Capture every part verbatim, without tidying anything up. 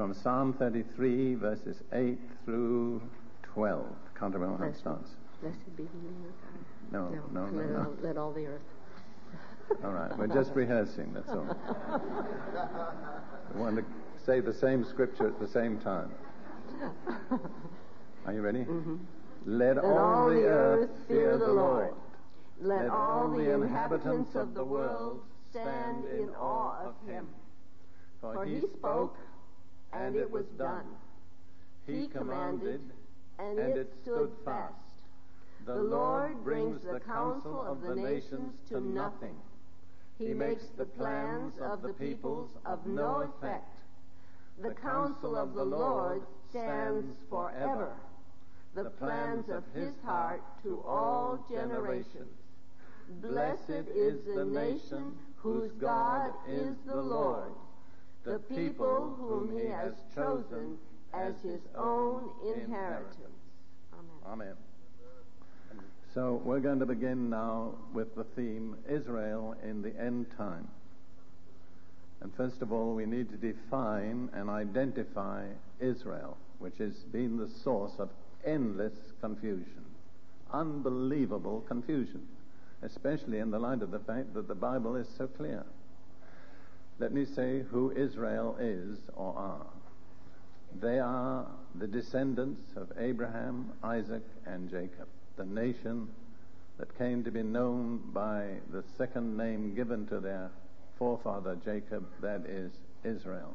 from Psalm thirty-three, verses eight through twelve. Can't remember how it starts. Blessed be the name of God. No, no, no, no. Let, no. All, let all the earth. All right, we're just rehearsing, that's all. We want to say the same scripture at the same time. Are you ready? Mm-hmm. Let, Let all, all the earth fear the Lord. Lord. Let, Let all the inhabitants of the world stand in awe of him. For he spoke, and it was done. He commanded, and it stood fast. The Lord brings the counsel of the nations to nothing. He makes the plans of the peoples of no effect. The counsel of the Lord stands forever, the plans of his heart to all generations. Blessed is the nation whose God is the Lord, the people whom he has chosen as his own inheritance. Amen. Amen. So we're going to begin now with the theme, Israel in the End Time. And first of all, we need to define and identify Israel, which has been the source of endless confusion, unbelievable confusion, especially in the light of the fact that the Bible is so clear. Let me say who Israel is or are. They are the descendants of Abraham, Isaac, and Jacob, the nation that came to be known by the second name given to their forefather Jacob, that is Israel.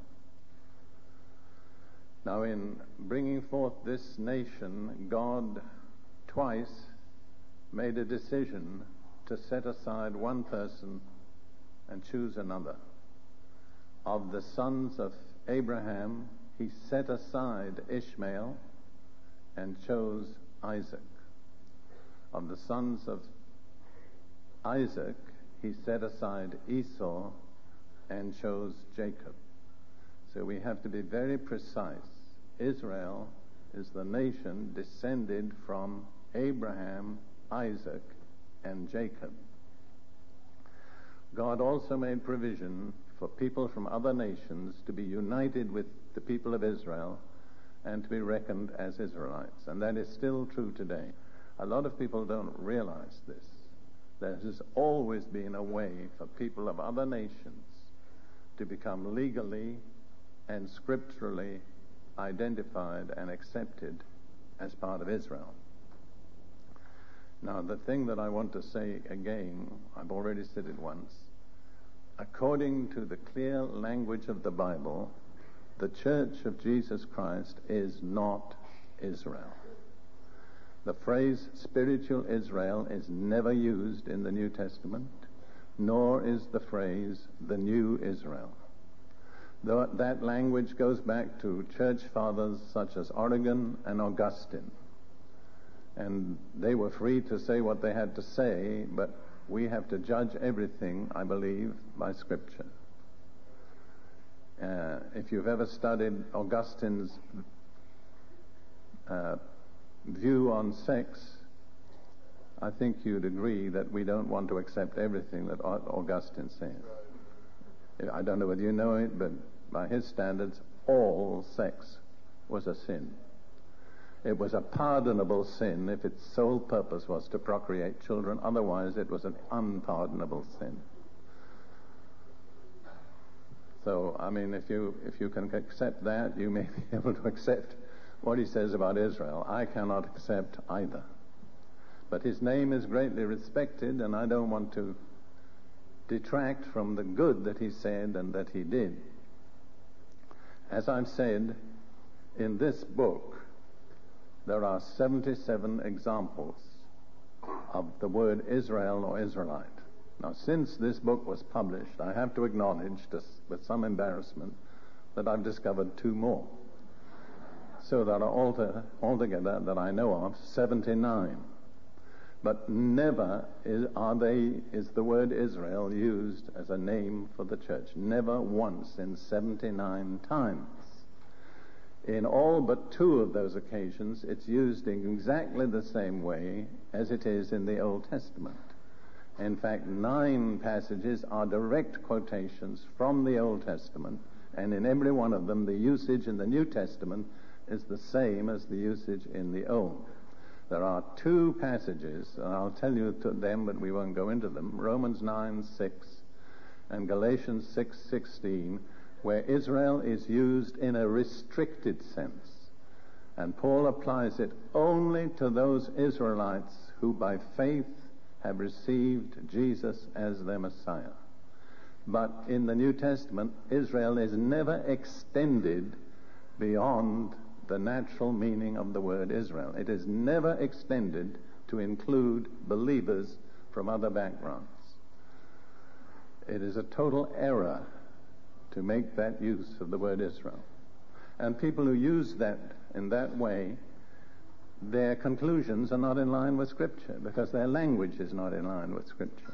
Now, in bringing forth this nation, God twice made a decision to set aside one person and choose another. Of the sons of Abraham, he set aside Ishmael and chose Isaac. Of the sons of Isaac, he set aside Esau and chose Jacob. So we have to be very precise. Israel is the nation descended from Abraham, Isaac, and Jacob. God also made provision for people from other nations to be united with the people of Israel and to be reckoned as Israelites. And that is still true today. A lot of people don't realize this. There has always been a way for people of other nations to become legally and scripturally identified and accepted as part of Israel. Now, the thing that I want to say again, I've already said it once. According to the clear language of the Bible, the Church of Jesus Christ is not Israel. The phrase spiritual Israel is never used in the New Testament, nor is the phrase the new Israel. Though that language goes back to church fathers such as Origen and Augustine. And they were free to say what they had to say, but we have to judge everything, I believe, by Scripture. Uh, if you've ever studied Augustine's uh, view on sex, I think you'd agree that we don't want to accept everything that Augustine says. I don't know whether you know it, but by his standards, all sex was a sin. It was a pardonable sin if its sole purpose was to procreate children. Otherwise, it was an unpardonable sin. So, I mean, if you if you can accept that, you may be able to accept what he says about Israel. I cannot accept either. But his name is greatly respected, and I don't want to detract from the good that he said and that he did. As I've said, in this book, there are seventy-seven examples of the word Israel or Israelite. Now, since this book was published, I have to acknowledge, just with some embarrassment, that I've discovered two more. So there are alter, altogether, that I know of, seventy-nine. But never is, are they, is the word Israel used as a name for the church. Never once in seventy-nine times. In all but two of those occasions, it's used in exactly the same way as it is in the Old Testament. In fact, nine passages are direct quotations from the Old Testament, And in every one of them, the usage in the New Testament is the same as the usage in the Old. There are two passages, and I'll tell you to them, but we won't go into them, Romans nine six and Galatians six sixteen, where Israel is used in a restricted sense. And Paul applies it only to those Israelites who by faith have received Jesus as their Messiah. But in the New Testament, Israel is never extended beyond the natural meaning of the word Israel. It is never extended to include believers from other backgrounds. It is a total error to make that use of the word Israel. And people who use that in that way, their conclusions are not in line with Scripture, because their language is not in line with Scripture.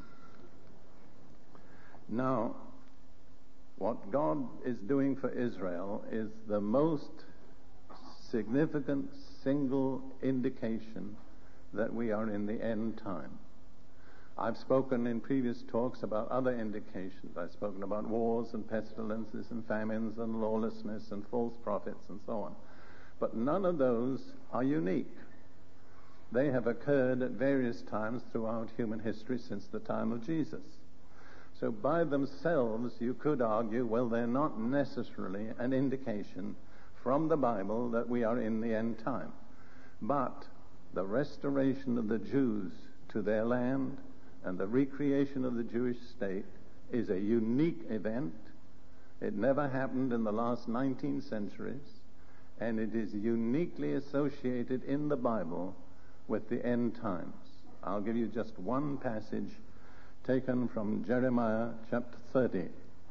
Now, what God is doing for Israel is the most significant single indication that we are in the end time. I've spoken in previous talks about other indications. I've spoken about wars and pestilences and famines and lawlessness and false prophets and so on. But none of those are unique. They have occurred at various times throughout human history since the time of Jesus. So by themselves, you could argue, well, they're not necessarily an indication from the Bible that we are in the end time. But the restoration of the Jews to their land and the recreation of the Jewish state is a unique event. It never happened in the last nineteen centuries, and it is uniquely associated in the Bible with the end times. I'll give you just one passage taken from Jeremiah chapter thirty.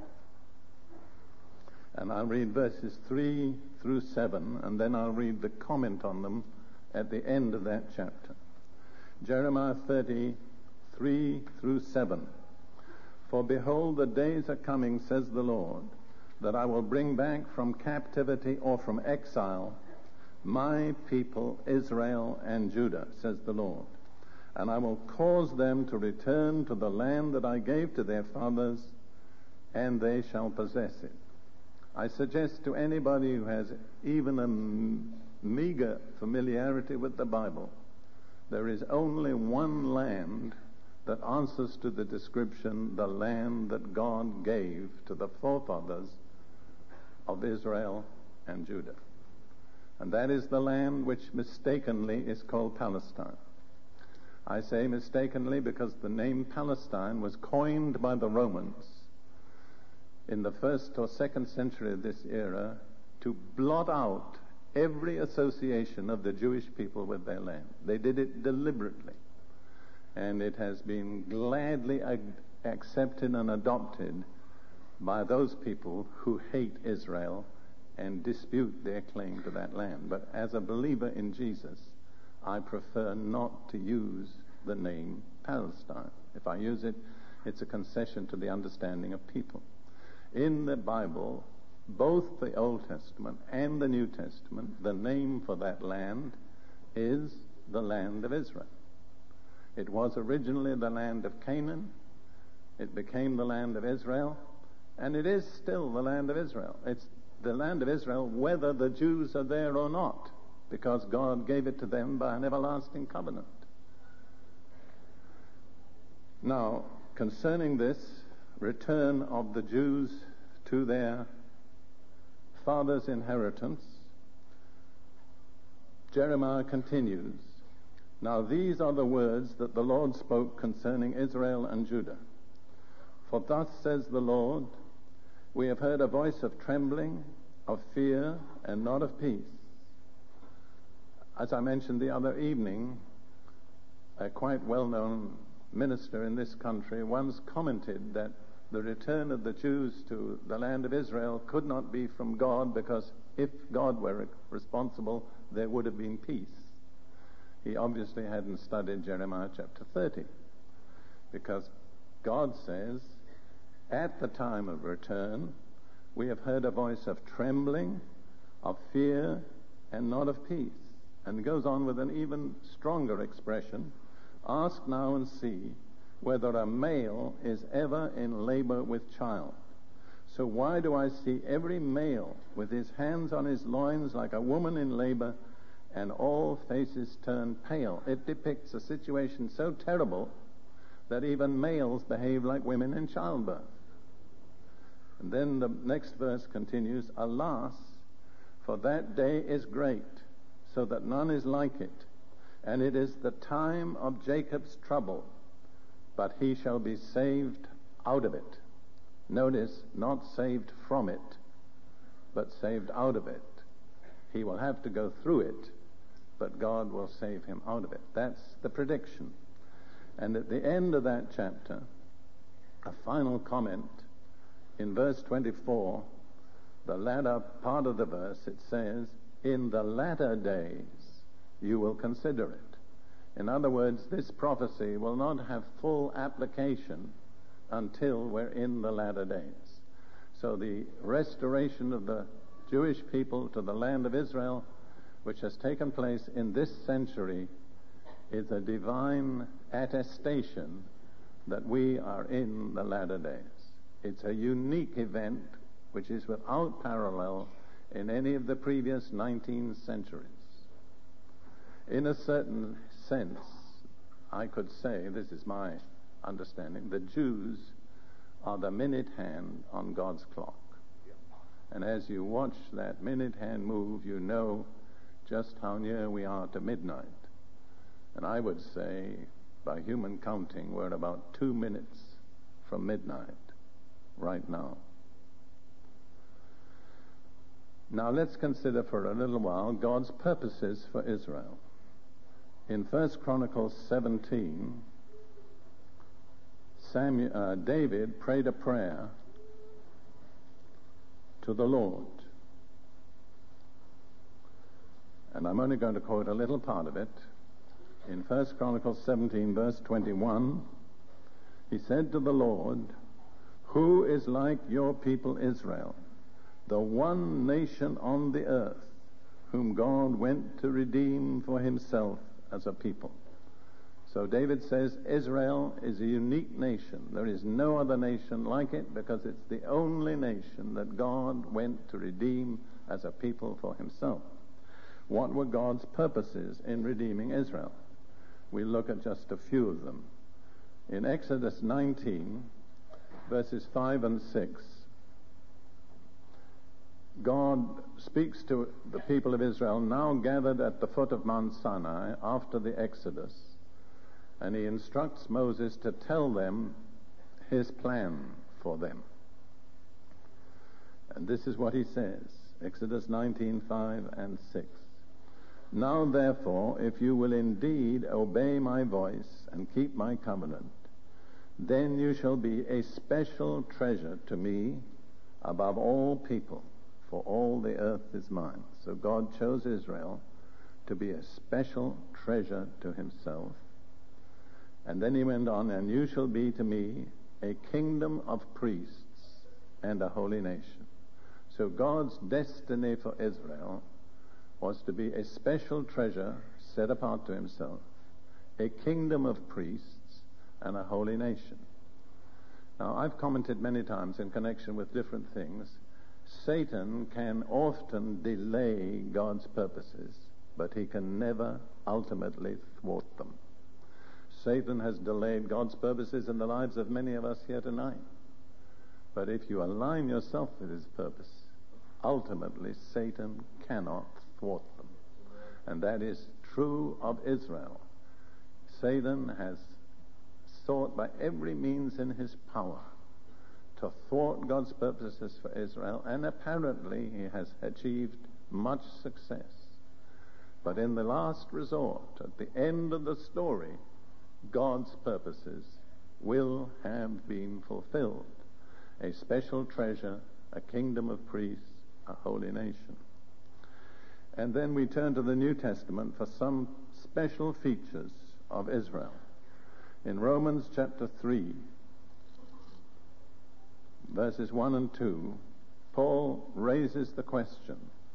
And I'll read verses three through seven, and then I'll read the comment on them at the end of that chapter. Jeremiah thirty, three through seven. For behold, the days are coming, says the Lord, that I will bring back from captivity or from exile my people Israel and Judah, says the Lord. And I will cause them to return to the land that I gave to their fathers, and they shall possess it. I suggest to anybody who has even a m- meager familiarity with the Bible, there is only one land that answers to the description, the land that God gave to the forefathers of Israel and Judah. And that is the land which mistakenly is called Palestine. I say mistakenly because the name Palestine was coined by the Romans in the first or second century of this era to blot out every association of the Jewish people with their land. They did it deliberately. And it has been gladly ag- accepted and adopted by those people who hate Israel and dispute their claim to that land. But as a believer in Jesus, I prefer not to use the name Palestine. If I use it, it's a concession to the understanding of people. In the Bible, both the Old Testament and the New Testament, the name for that land is the land of Israel. It was originally the land of Canaan. It became the land of Israel. And it is still the land of Israel. It's the land of Israel whether the Jews are there or not, because God gave it to them by an everlasting covenant. Now, concerning this return of the Jews to their father's inheritance, Jeremiah continues, Now these are the words that the Lord spoke concerning Israel and Judah. For thus says the Lord, we have heard a voice of trembling, of fear, and not of peace. As I mentioned the other evening, a quite well-known minister in this country once commented that the return of the Jews to the land of Israel could not be from God, because if God were responsible, there would have been peace. He obviously hadn't studied Jeremiah chapter thirty, because God says, at the time of return, we have heard a voice of trembling, of fear, and not of peace. And goes on with an even stronger expression, ask now and see whether a male is ever in labor with child. So why do I see every male with his hands on his loins like a woman in labor, and all faces turn pale? It depicts a situation so terrible that even males behave like women in childbirth. And then the next verse continues, Alas, for that day is great, so that none is like it, and it is the time of Jacob's trouble, but he shall be saved out of it. Notice, not saved from it, but saved out of it. He will have to go through it, but God will save him out of it. That's the prediction. And at the end of that chapter, a final comment in verse twenty-four, the latter part of the verse, it says, in the latter days you will consider it. In other words, this prophecy will not have full application until we're in the latter days. So the restoration of the Jewish people to the land of Israel, which has taken place in this century, is a divine attestation that we are in the latter days. It's a unique event which is without parallel in any of the previous nineteen centuries. In a certain sense, I could say, this is my understanding, the Jews are the minute hand on God's clock. And as you watch that minute hand move, you know just how near we are to midnight. And I would say, by human counting, we're about two minutes from midnight right now. Now let's consider for a little while God's purposes for Israel. In First Chronicles seventeen, Samuel, uh, David prayed a prayer to the Lord. And I'm only going to quote a little part of it. In First Chronicles seventeen, verse twenty-one, he said to the Lord, Who is like your people Israel, the one nation on the earth, whom God went to redeem for himself as a people? So David says Israel is a unique nation. There is no other nation like it, because it's the only nation that God went to redeem as a people for himself. What were God's purposes in redeeming Israel? We look at just a few of them. In Exodus nineteen, verses five and six, God speaks to the people of Israel now gathered at the foot of Mount Sinai after the Exodus, and he instructs Moses to tell them his plan for them. And this is what he says, Exodus nineteen, five and six. Now therefore, if you will indeed obey my voice and keep my covenant, then you shall be a special treasure to me above all people, for all the earth is mine. So God chose Israel to be a special treasure to himself. And then he went on, and you shall be to me a kingdom of priests and a holy nation. So God's destiny for Israel was to be a special treasure set apart to himself, a kingdom of priests and a holy nation. Now, I've commented many times in connection with different things, Satan can often delay God's purposes, but he can never ultimately thwart them. Satan has delayed God's purposes in the lives of many of us here tonight. But if you align yourself with his purpose, ultimately Satan cannot thwart them. And that is true of Israel. Satan has sought by every means in his power to thwart God's purposes for Israel, and apparently he has achieved much success. But in the last resort, at the end of the story, God's purposes will have been fulfilled. A special treasure, a kingdom of priests, a holy nation. And then we turn to the New Testament for some special features of Israel. In Romans chapter three, verses one and two, Paul raises the question,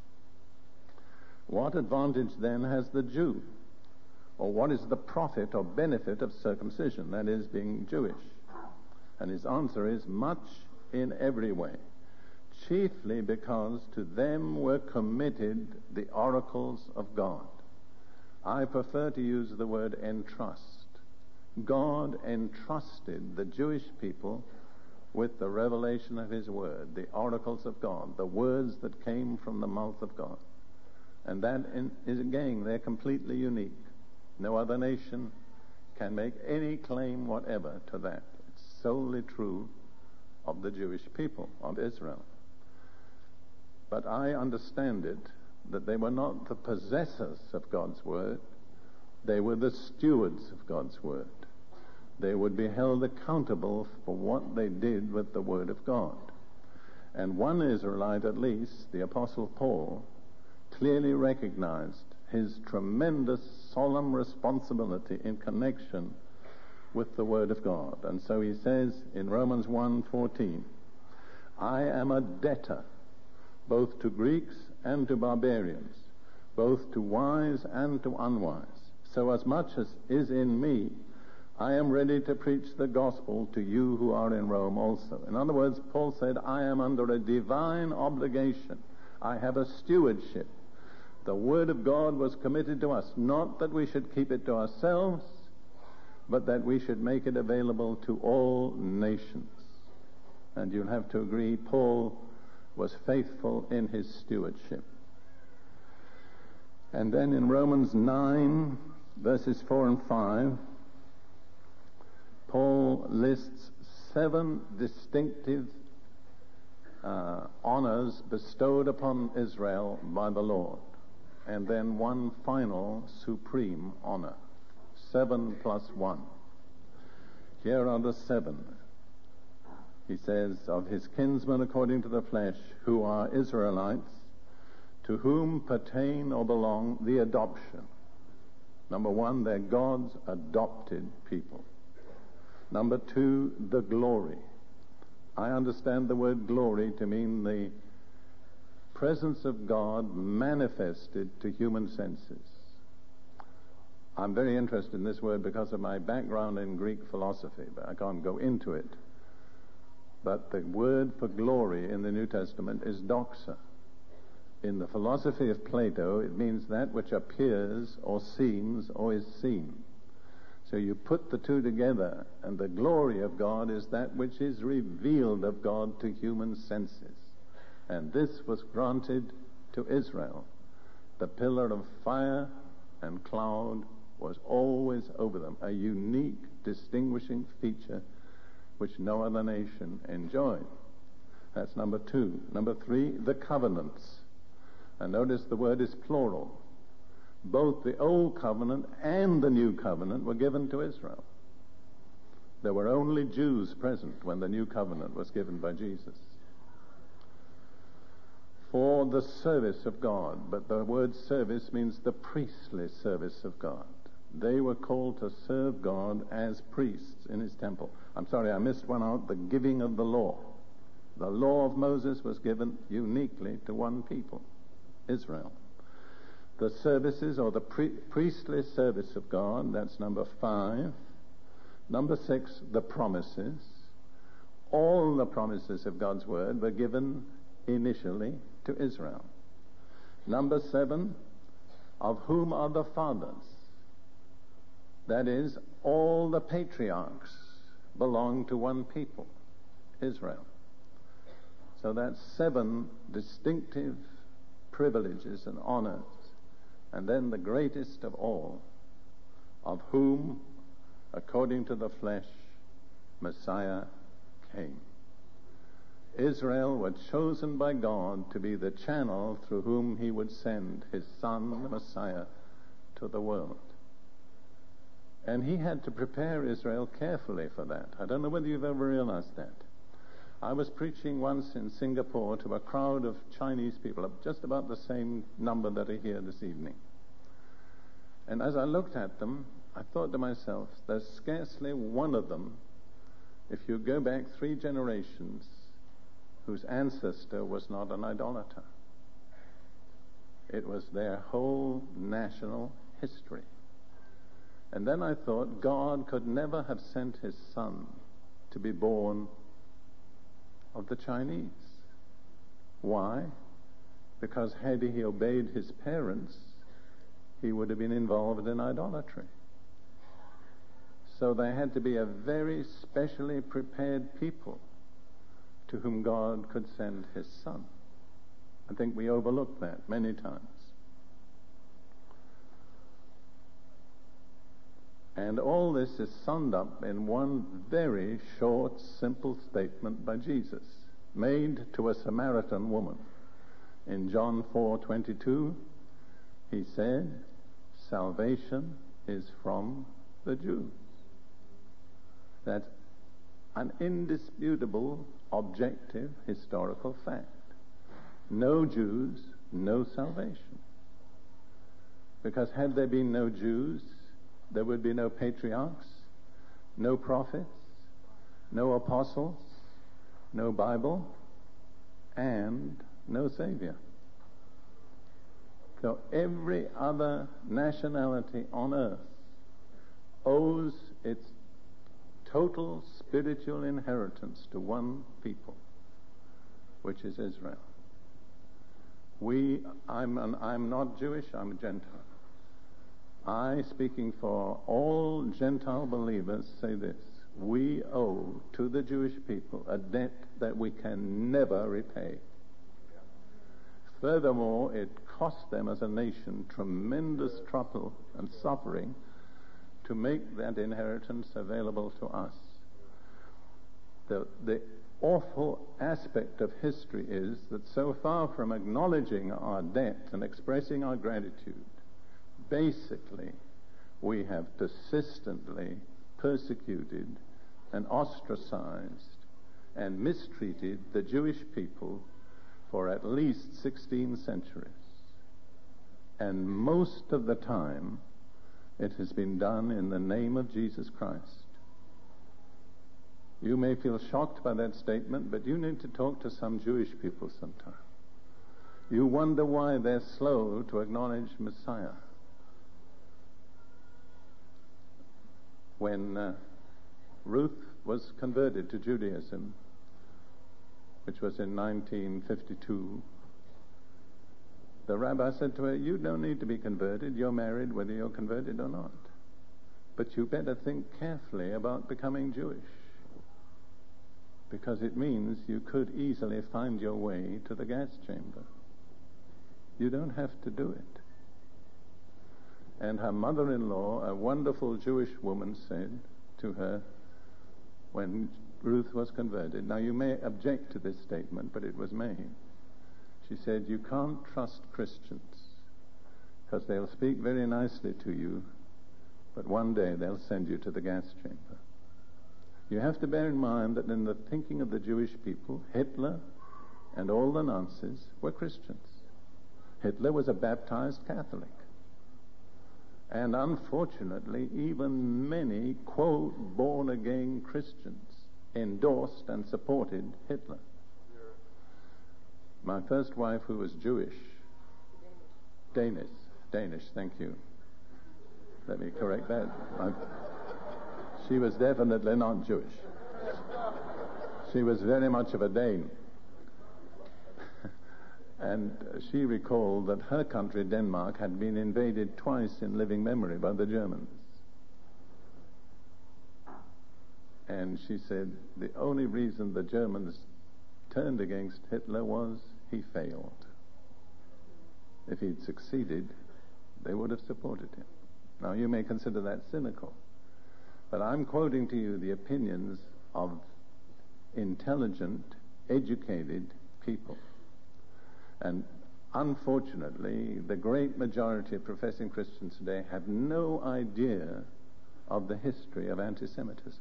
what advantage then has the Jew? Or what is the profit or benefit of circumcision, that is, being Jewish? And his answer is, much in every way. chiefly because to them were committed the oracles of God. I prefer to use the word entrust. God entrusted the Jewish people with the revelation of his word, the oracles of God, the words that came from the mouth of God. And that in, is, again, they're completely unique. No other nation can make any claim whatever to that. It's solely true of the Jewish people, of Israel. But I understand it that they were not the possessors of God's word. They were the stewards of God's word. They would be held accountable for what they did with the word of God. And one Israelite, at least, the Apostle Paul, clearly recognized his tremendous solemn responsibility in connection with the word of God. And so he says in Romans one fourteen, I am a debtor both to Greeks and to barbarians, both to wise and to unwise. So as much as is in me, I am ready to preach the gospel to you who are in Rome also. In other words, Paul said, I am under a divine obligation. I have a stewardship. The word of God was committed to us, not that we should keep it to ourselves, but that we should make it available to all nations. And you'll have to agree, Paul was faithful in his stewardship. And then in Romans nine, verses four and five, Paul lists seven distinctive uh, honors bestowed upon Israel by the Lord, and then one final supreme honor. Seven plus one. Here are the seven. He says, of his kinsmen according to the flesh, who are Israelites, to whom pertain or belong the adoption. Number one, they're God's adopted people. Number two, the glory. I understand the word glory to mean the presence of God manifested to human senses. I'm very interested in this word because of my background in Greek philosophy, but I can't go into it. But the word for glory in the New Testament is doxa. In the philosophy of Plato, it means that which appears or seems or is seen. So you put the two together, and the glory of God is that which is revealed of God to human senses. And this was granted to Israel. The pillar of fire and cloud was always over them, a unique, distinguishing feature which no other nation enjoyed. That's number two. Number three, the covenants. And notice the word is plural. Both the Old Covenant and the New Covenant were given to Israel. There were only Jews present when the New Covenant was given by Jesus. For the service of God, but the word service means the priestly service of God. They were called to serve God as priests in his temple. I'm sorry, I missed one out, the giving of the law. The law of Moses was given uniquely to one people, Israel. The services, or the pri- priestly service of God, that's number five. Number six, the promises. All the promises of God's word were given initially to Israel. Number seven, of whom are the fathers. That is, all the patriarchs belong to one people, Israel. So that's seven distinctive privileges and honors. And then the greatest of all, of whom, according to the flesh, Messiah came. Israel were chosen by God to be the channel through whom he would send his son, the Messiah, to the world. And he had to prepare Israel carefully for that. I don't know whether you've ever realized that. I was preaching once in Singapore to a crowd of Chinese people, just about the same number that are here this evening. And as I looked at them, I thought to myself, there's scarcely one of them, if you go back three generations, whose ancestor was not an idolater. It was their whole national history. And then I thought, God could never have sent his son to be born of the Chinese. Why? Because had he obeyed his parents, he would have been involved in idolatry. So they had to be a very specially prepared people to whom God could send his Son. I think we overlook that many times. And all this is summed up in one very short, simple statement by Jesus, made to a Samaritan woman. In John four twenty-two, he said, "Salvation is from the Jews." That's an indisputable, objective, historical fact. No Jews, no salvation. Because had there been no Jews, there would be no patriarchs, no prophets, no apostles, no Bible, and no Savior. So every other nationality on earth owes its total spiritual inheritance to one people, which is Israel. We, I'm, an, I'm not Jewish, I'm a Gentile. I, speaking for all Gentile believers, say this: we owe to the Jewish people a debt that we can never repay. Furthermore, it cost them as a nation tremendous trouble and suffering to make that inheritance available to us. The, the awful aspect of history is that so far from acknowledging our debt and expressing our gratitude, basically, we have persistently persecuted and ostracized and mistreated the Jewish people for at least sixteen centuries. And most of the time, it has been done in the name of Jesus Christ. You may feel shocked by that statement, but you need to talk to some Jewish people sometime. You wonder why they're slow to acknowledge Messiah. When uh, Ruth was converted to Judaism, which was in nineteen fifty-two, the rabbi said to her, "You don't need to be converted. You're married whether you're converted or not. But you better think carefully about becoming Jewish, because it means you could easily find your way to the gas chamber. You don't have to do it." And her mother-in-law, a wonderful Jewish woman, said to her when Ruth was converted, now you may object to this statement, but it was made. She said, "You can't trust Christians because they'll speak very nicely to you, but one day they'll send you to the gas chamber." You have to bear in mind that in the thinking of the Jewish people, Hitler and all the Nazis were Christians. Hitler was a baptized Catholic. And unfortunately, even many, quote, born-again Christians endorsed and supported Hitler. My first wife, who was Jewish, Danish, Danish, thank you. Let me correct that. I, she was definitely not Jewish. She was very much of a Dane. And she recalled that her country, Denmark, had been invaded twice in living memory by the Germans. And she said the only reason the Germans turned against Hitler was he failed. If he'd succeeded, they would have supported him. Now, you may consider that cynical, but I'm quoting to you the opinions of intelligent, educated people. And unfortunately, the great majority of professing Christians today have no idea of the history of anti-Semitism.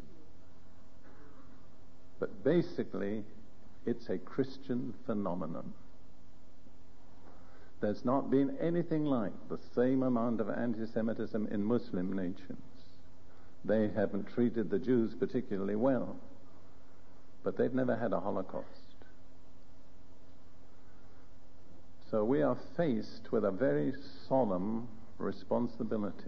But basically, it's a Christian phenomenon. There's not been anything like the same amount of anti-Semitism in Muslim nations. They haven't treated the Jews particularly well, but they've never had a Holocaust. So we are faced with a very solemn responsibility.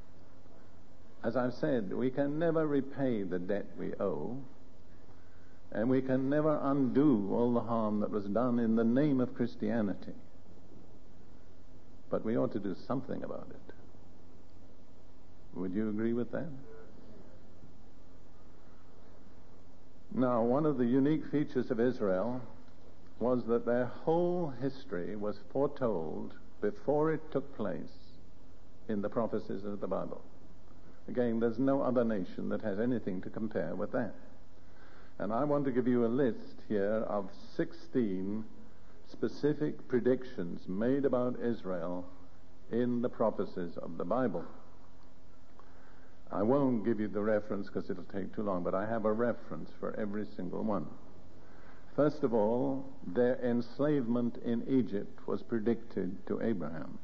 As I've said, we can never repay the debt we owe, And we can never undo all the harm that was done in the name of Christianity. But we ought to do something about it. Would you agree with that? Now, one of the unique features of Israel was that their whole history was foretold before it took place in the prophecies of the Bible. Again, there's no other nation that has anything to compare with that. And I want to give you a list here of sixteen specific predictions made about Israel in the prophecies of the Bible. I won't give you the reference because it'll take too long, but I have a reference for every single one. First of all, their enslavement in Egypt was predicted to Abraham.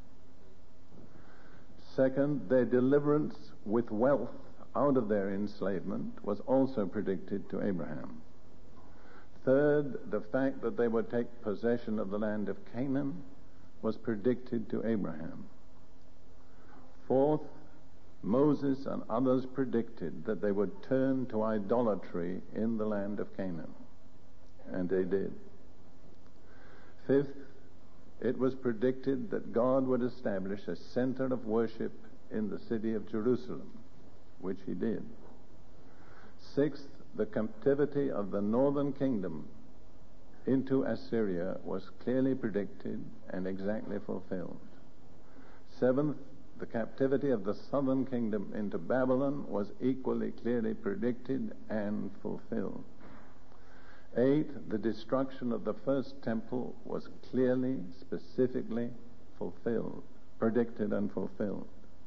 Second, their deliverance with wealth out of their enslavement was also predicted to Abraham. Third, the fact that they would take possession of the land of Canaan was predicted to Abraham. Fourth, Moses and others predicted that they would turn to idolatry in the land of Canaan. And they did. Fifth, it was predicted that God would establish a center of worship in the city of Jerusalem, which he did. Sixth, the captivity of the northern kingdom into Assyria was clearly predicted and exactly fulfilled. Seventh, the captivity of the southern kingdom into Babylon was equally clearly predicted and fulfilled. Eight, the destruction of the first temple was clearly, specifically fulfilled, predicted and fulfilled.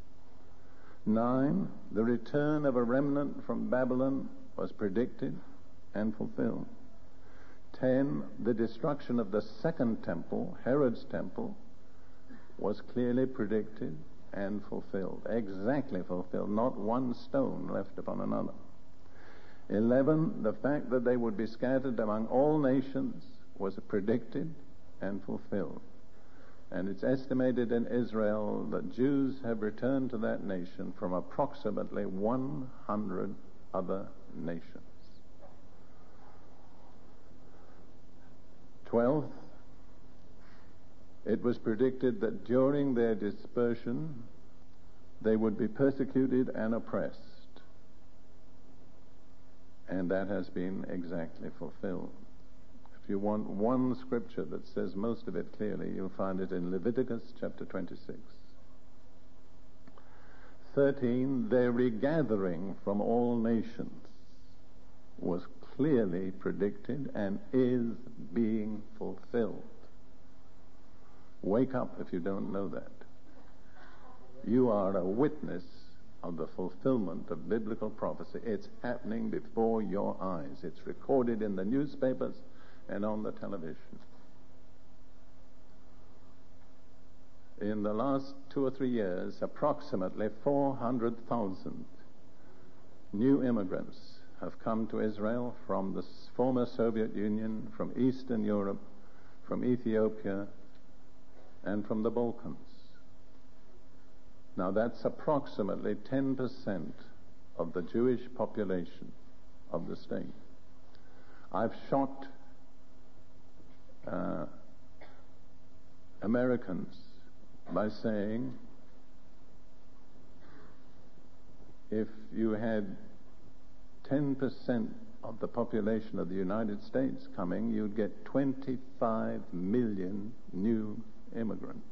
Nine, the return of a remnant from Babylon was predicted and fulfilled. Ten, the destruction of the second temple, Herod's temple, was clearly predicted and fulfilled, exactly fulfilled, not one stone left upon another. Eleven, the fact that they would be scattered among all nations was predicted and fulfilled. And it's estimated in Israel that Jews have returned to that nation from approximately one hundred other nations. Twelfth, it was predicted that during their dispersion they would be persecuted and oppressed. And that has been exactly fulfilled. If you want one scripture that says most of it clearly, you'll find it in Leviticus chapter twenty-six. Thirteen, their regathering from all nations was clearly predicted and is being fulfilled. Wake up if you don't know that. You are a witness of the fulfillment of biblical prophecy. It's happening before your eyes. It's recorded in the newspapers and on the television. In the last two or three years, approximately four hundred thousand new immigrants have come to Israel from the former Soviet Union, from Eastern Europe, from Ethiopia, and from the Balkans. Now that's approximately ten percent of the Jewish population of the state. I've shocked uh, Americans by saying if you had ten percent of the population of the United States coming, you'd get twenty-five million new immigrants.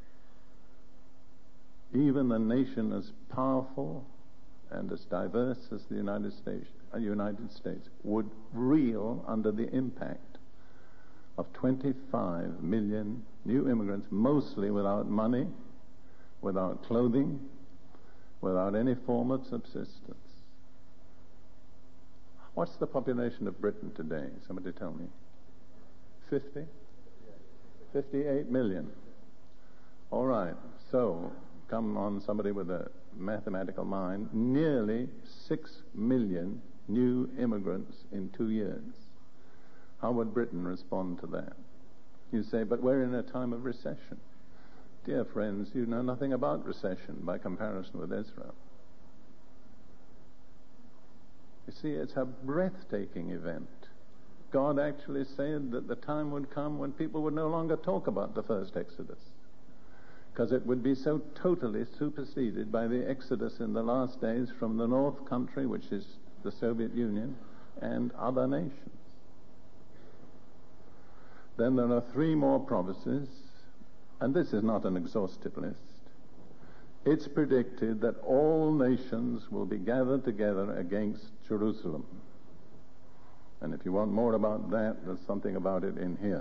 Even a nation as powerful and as diverse as the United States, uh, United States would reel under the impact of twenty-five million new immigrants, mostly without money, without clothing, without any form of subsistence. What's the population of Britain today? Somebody tell me. fifty? fifty-eight million. All right, so come on, somebody with a mathematical mind, nearly six million new immigrants in two years. How would Britain respond to that? You say, but we're in a time of recession. Dear friends, you know nothing about recession by comparison with Israel. You see, it's a breathtaking event God actually said that the time would come when people would no longer talk about the first Exodus, because it would be so totally superseded by the Exodus in the last days from the North Country, which is the Soviet Union, and other nations. Then there are three more prophecies, and this is not an exhaustive list. It's predicted that all nations will be gathered together against Jerusalem. And if you want more about that, there's something about it in here.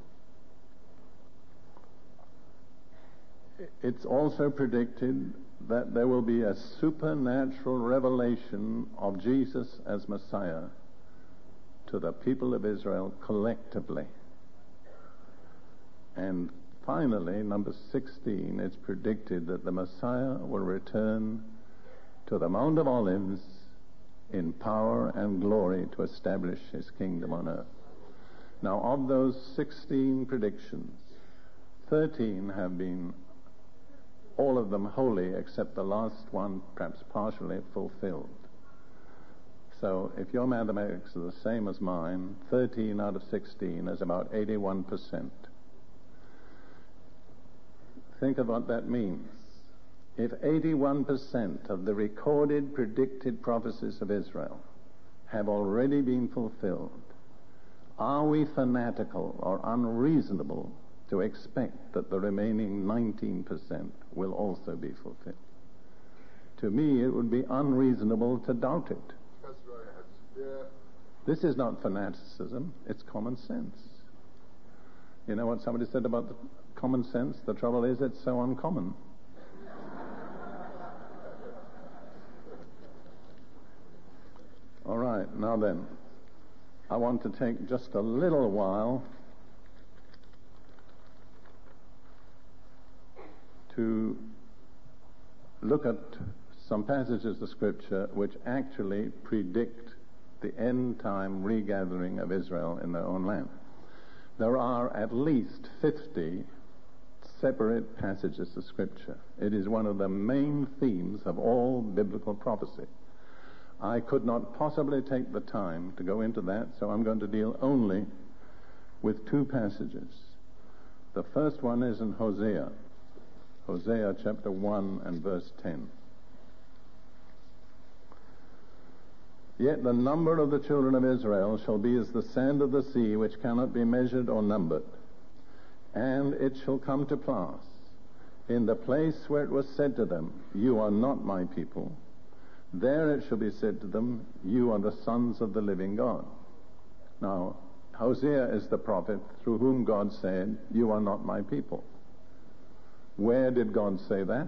It's also predicted that there will be a supernatural revelation of Jesus as Messiah to the people of Israel collectively. And finally, number sixteen, it's predicted that the Messiah will return to the Mount of Olives in power and glory to establish his kingdom on earth. Now, of those sixteen predictions, thirteen have been, all of them wholly, except the last one, perhaps partially, fulfilled. So, if your mathematics are the same as mine, thirteen out of sixteen is about eighty-one percent. Think of what that means. If eighty-one percent of the recorded, predicted prophecies of Israel have already been fulfilled, are we fanatical or unreasonable to expect that the remaining nineteen percent will also be fulfilled? To me, it would be unreasonable to doubt it. That's right. Yeah. This is not fanaticism, it's common sense. You know what somebody said about the common sense? The trouble is it's so uncommon. All right, now then, I want to take just a little while to look at some passages of Scripture which actually predict the end-time regathering of Israel in their own land. There are at least fifty separate passages of Scripture. It is one of the main themes of all biblical prophecy. I could not possibly take the time to go into that, so I'm going to deal only with two passages. The first one is in Hosea. Hosea chapter one and verse ten. Yet the number of the children of Israel shall be as the sand of the sea, which cannot be measured or numbered. And it shall come to pass, in the place where it was said to them, you are not my people, there it shall be said to them, you are the sons of the living God. Now, Hosea is the prophet through whom God said, you are not my people. Where did God say that?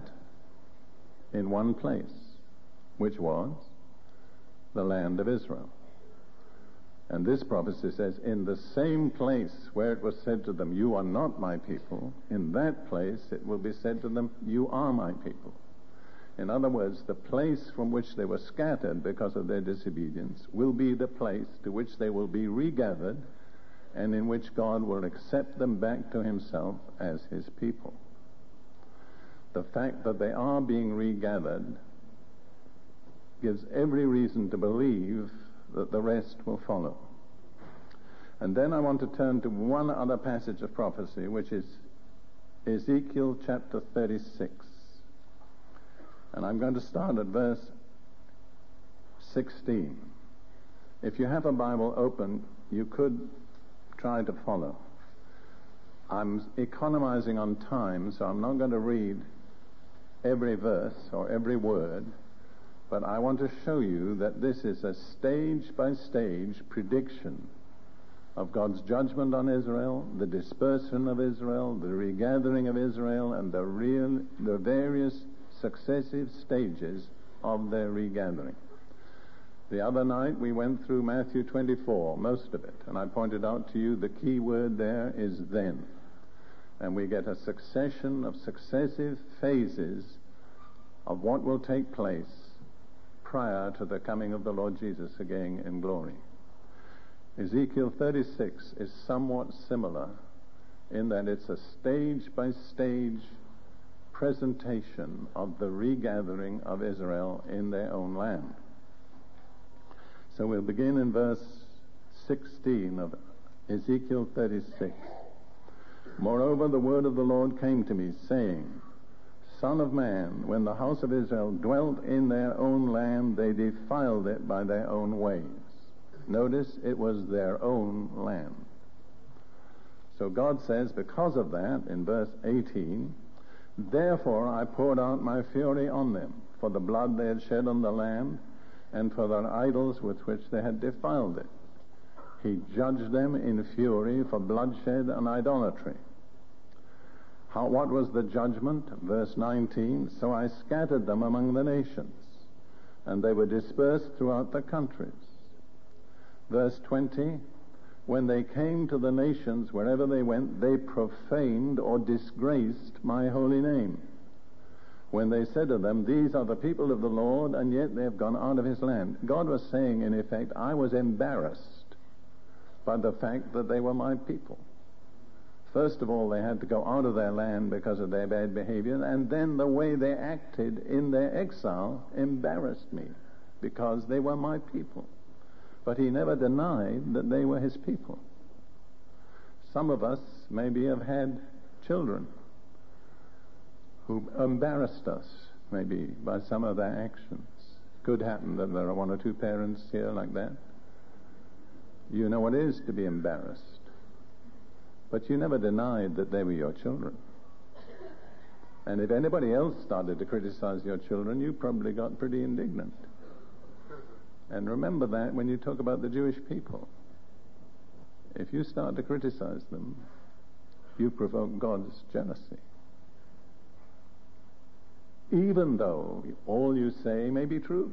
In one place, which was the land of Israel. And this prophecy says, in the same place where it was said to them, you are not my people, in that place it will be said to them, you are my people. In other words, the place from which they were scattered because of their disobedience will be the place to which they will be regathered, and in which God will accept them back to himself as his people. The fact that they are being regathered gives every reason to believe that the rest will follow. And then I want to turn to one other passage of prophecy, which is Ezekiel chapter thirty-six. And I'm going to start at verse sixteen. If you have a Bible open, you could try to follow. I'm economizing on time, so I'm not going to read every verse or every word, but I want to show you that this is a stage-by-stage prediction of God's judgment on Israel, the dispersion of Israel, the regathering of Israel, and the real, the various successive stages of their regathering. The other night we went through Matthew twenty-four, most of it, and I pointed out to you the key word there is then. And we get a succession of successive phases of what will take place prior to the coming of the Lord Jesus again in glory. Ezekiel thirty-six is somewhat similar in that it's a stage-by-stage presentation of the regathering of Israel in their own land. So we'll begin in verse sixteen of Ezekiel thirty-six. Moreover, the word of the Lord came to me, saying, Son of man, when the house of Israel dwelt in their own land, they defiled it by their own ways. Notice, it was their own land. So God says, because of that, in verse eighteen, Therefore I poured out my fury on them, for the blood they had shed on the land, and for their idols with which they had defiled it. He judged them in fury for bloodshed and idolatry. How, what was the judgment? Verse nineteen, So I scattered them among the nations, and they were dispersed throughout the countries. Verse twenty, When they came to the nations, wherever they went, they profaned or disgraced my holy name. When they said to them, These are the people of the Lord, and yet they have gone out of his land. God was saying, in effect, I was embarrassed by the fact that they were my people. First of all, they had to go out of their land because of their bad behavior, and then the way they acted in their exile embarrassed me because they were my people. But he never denied that they were his people. Some of us maybe have had children who embarrassed us, maybe, by some of their actions. Could happen that there are one or two parents here like that. You know what it is to be embarrassed. But you never denied that they were your children. And if anybody else started to criticize your children, you probably got pretty indignant. And remember that when you talk about the Jewish people. If you start to criticize them, you provoke God's jealousy. Even though all you say may be true.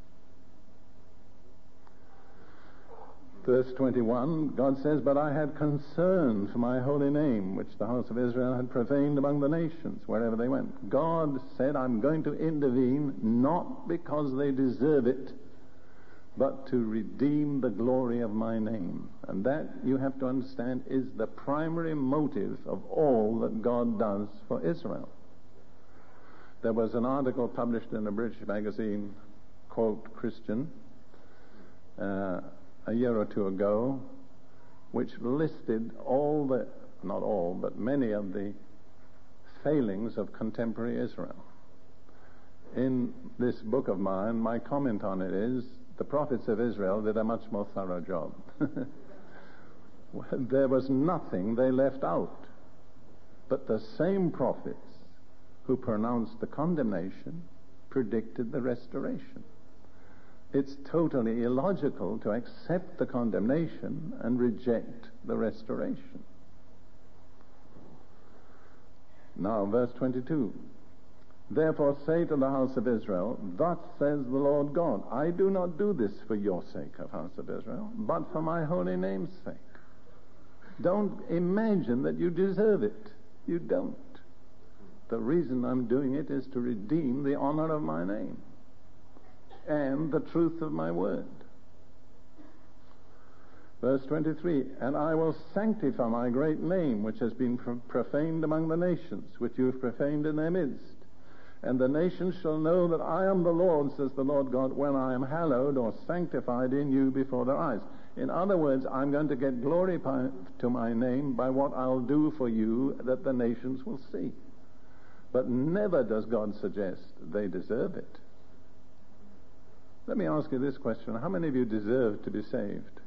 Verse twenty-one, God says, But I had concern for my holy name, which the house of Israel had profaned among the nations, wherever they went. God said, I'm going to intervene, not because they deserve it, but to redeem the glory of my name. And that, you have to understand, is the primary motive of all that God does for Israel. There was an article published in a British magazine, quote, Christian, uh, a year or two ago, which listed all the, not all, but many of the failings of contemporary Israel. In this book of mine, my comment on it is, the prophets of Israel did a much more thorough job. There was nothing they left out. But the same prophets who pronounced the condemnation predicted the restoration. It's totally illogical to accept the condemnation and reject the restoration. Now, verse twenty-two. Therefore say to the house of Israel, Thus says the Lord God, I do not do this for your sake, O house of Israel, but for my holy name's sake. Don't imagine that you deserve it. You don't. The reason I'm doing it is to redeem the honor of my name and the truth of my word. Verse twenty-three, And I will sanctify my great name, which has been profaned among the nations, which you have profaned in their midst. And the nations shall know that I am the Lord, says the Lord God, when I am hallowed or sanctified in you before their eyes. In other words, I'm going to get glory to my name by what I'll do for you that the nations will see. But never does God suggest they deserve it. Let me ask you this question. How many of you deserve to be saved?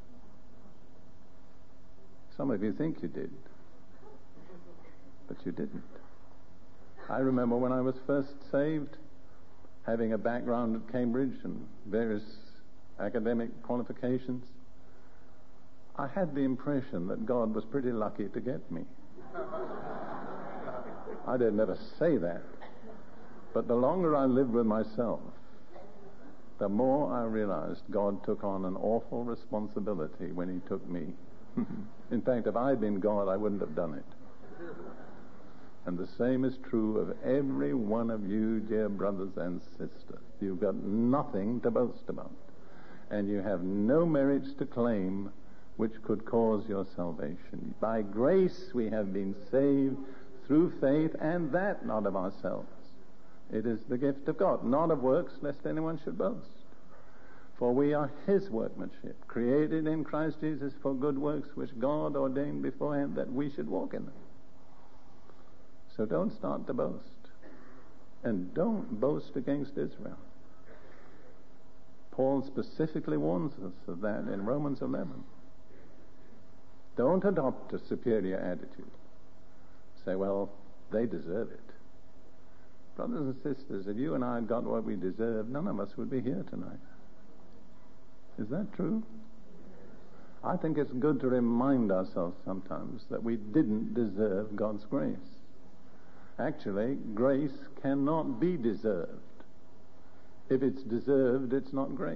Some of you think you did, but you didn't. I remember when I was first saved, having a background at Cambridge and various academic qualifications, I had the impression that God was pretty lucky to get me. I did never say that, but the longer I lived with myself, the more I realized God took on an awful responsibility when he took me. In fact, if I'd been God, I wouldn't have done it. And the same is true of every one of you, dear brothers and sisters. You've got nothing to boast about. And you have no merits to claim which could cause your salvation. By grace we have been saved through faith, and that not of ourselves. It is the gift of God, not of works, lest anyone should boast. For we are his workmanship, created in Christ Jesus for good works, which God ordained beforehand that we should walk in them. So don't start to boast. And don't boast against Israel. Paul specifically warns us of that in Romans eleven. Don't adopt a superior attitude. Say, well, they deserve it. Brothers and sisters, if you and I had got what we deserve, none of us would be here tonight. Is that true? I think it's good to remind ourselves sometimes that we didn't deserve God's grace. Actually, grace cannot be deserved. If it's deserved, it's not grace.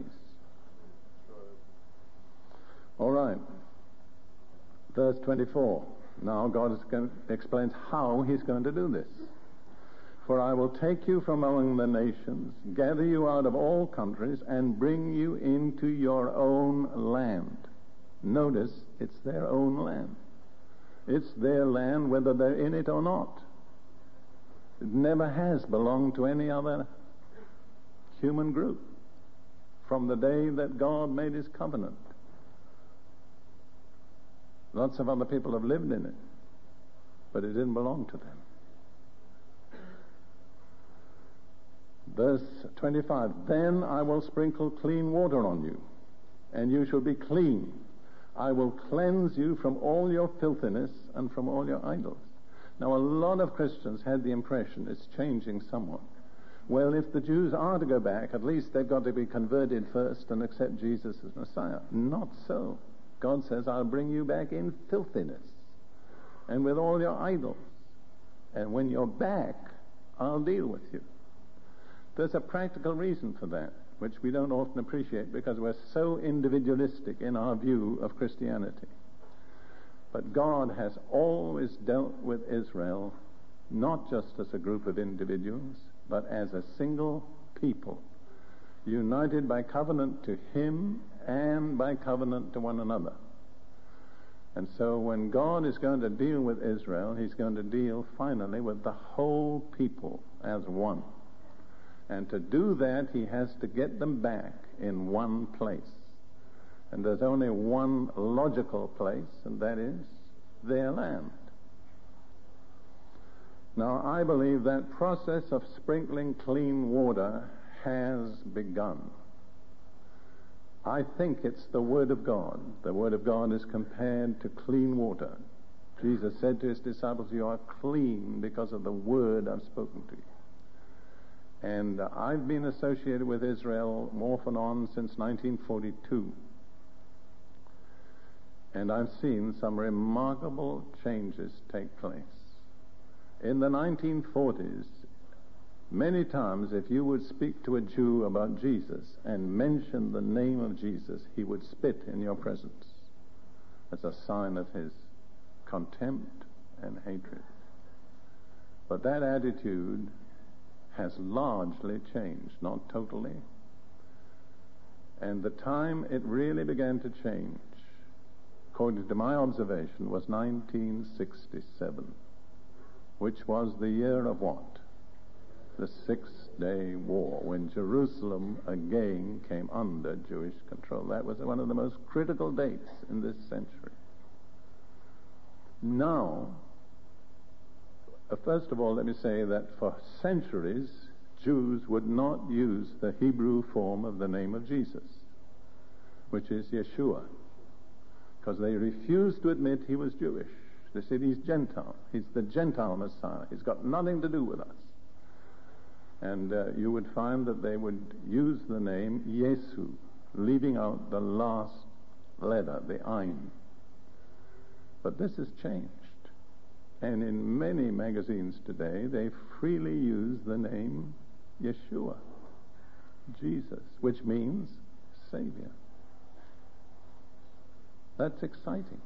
All right. Verse twenty-four. Now God is going, explains how he's going to do this. For I will take you from among the nations, gather you out of all countries, and bring you into your own land. Notice, it's their own land. It's their land whether they're in it or not. It never has belonged to any other human group from the day that God made his covenant. Lots of other people have lived in it, but it didn't belong to them. Verse twenty-five, then I will sprinkle clean water on you, and you shall be clean. I will cleanse you from all your filthiness and from all your idols. Now, a lot of Christians had the impression it's changing somewhat. Well, if the Jews are to go back, at least they've got to be converted first and accept Jesus as Messiah. Not so. God says, I'll bring you back in filthiness and with all your idols. And when you're back, I'll deal with you. There's a practical reason for that, which we don't often appreciate because we're so individualistic in our view of Christianity. But God has always dealt with Israel not just as a group of individuals, but as a single people, united by covenant to him and by covenant to one another. And so when God is going to deal with Israel, he's going to deal finally with the whole people as one. And to do that, he has to get them back in one place. And there's only one logical place, and that is their land. Now, I believe that process of sprinkling clean water has begun. I think it's the Word of God. The Word of God is compared to clean water. Jesus said to his disciples, you are clean because of the Word I've spoken to you. And uh, I've been associated with Israel off and on since nineteen forty-two. And I've seen some remarkable changes take place. In the nineteen forties, many times if you would speak to a Jew about Jesus and mention the name of Jesus, he would spit in your presence as a sign of his contempt and hatred. But that attitude has largely changed, not totally. And the time it really began to change, according to my observation, was nineteen sixty-seven, which was the year of what? The Six-Day War, when Jerusalem again came under Jewish control. That was one of the most critical dates in this century. Now, uh, first of all, let me say that for centuries, Jews would not use the Hebrew form of the name of Jesus, which is Yeshua, because they refused to admit he was Jewish. They said he's Gentile. He's the Gentile Messiah. He's got nothing to do with us. And uh, you would find that they would use the name Yesu, leaving out the last letter, the Ein. But this has changed. And in many magazines today, they freely use the name Yeshua, Jesus, which means Savior. That's exciting.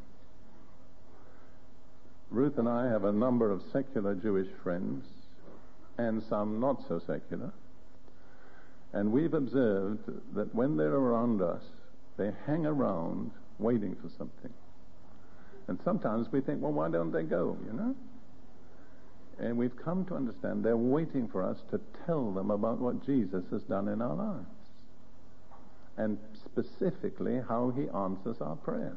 Ruth and I have a number of secular Jewish friends, and some not so secular. And we've observed that when they're around us, they hang around waiting for something. And sometimes we think, well, why don't they go, you know? And we've come to understand they're waiting for us to tell them about what Jesus has done in our lives. and specifically how he answers our prayers.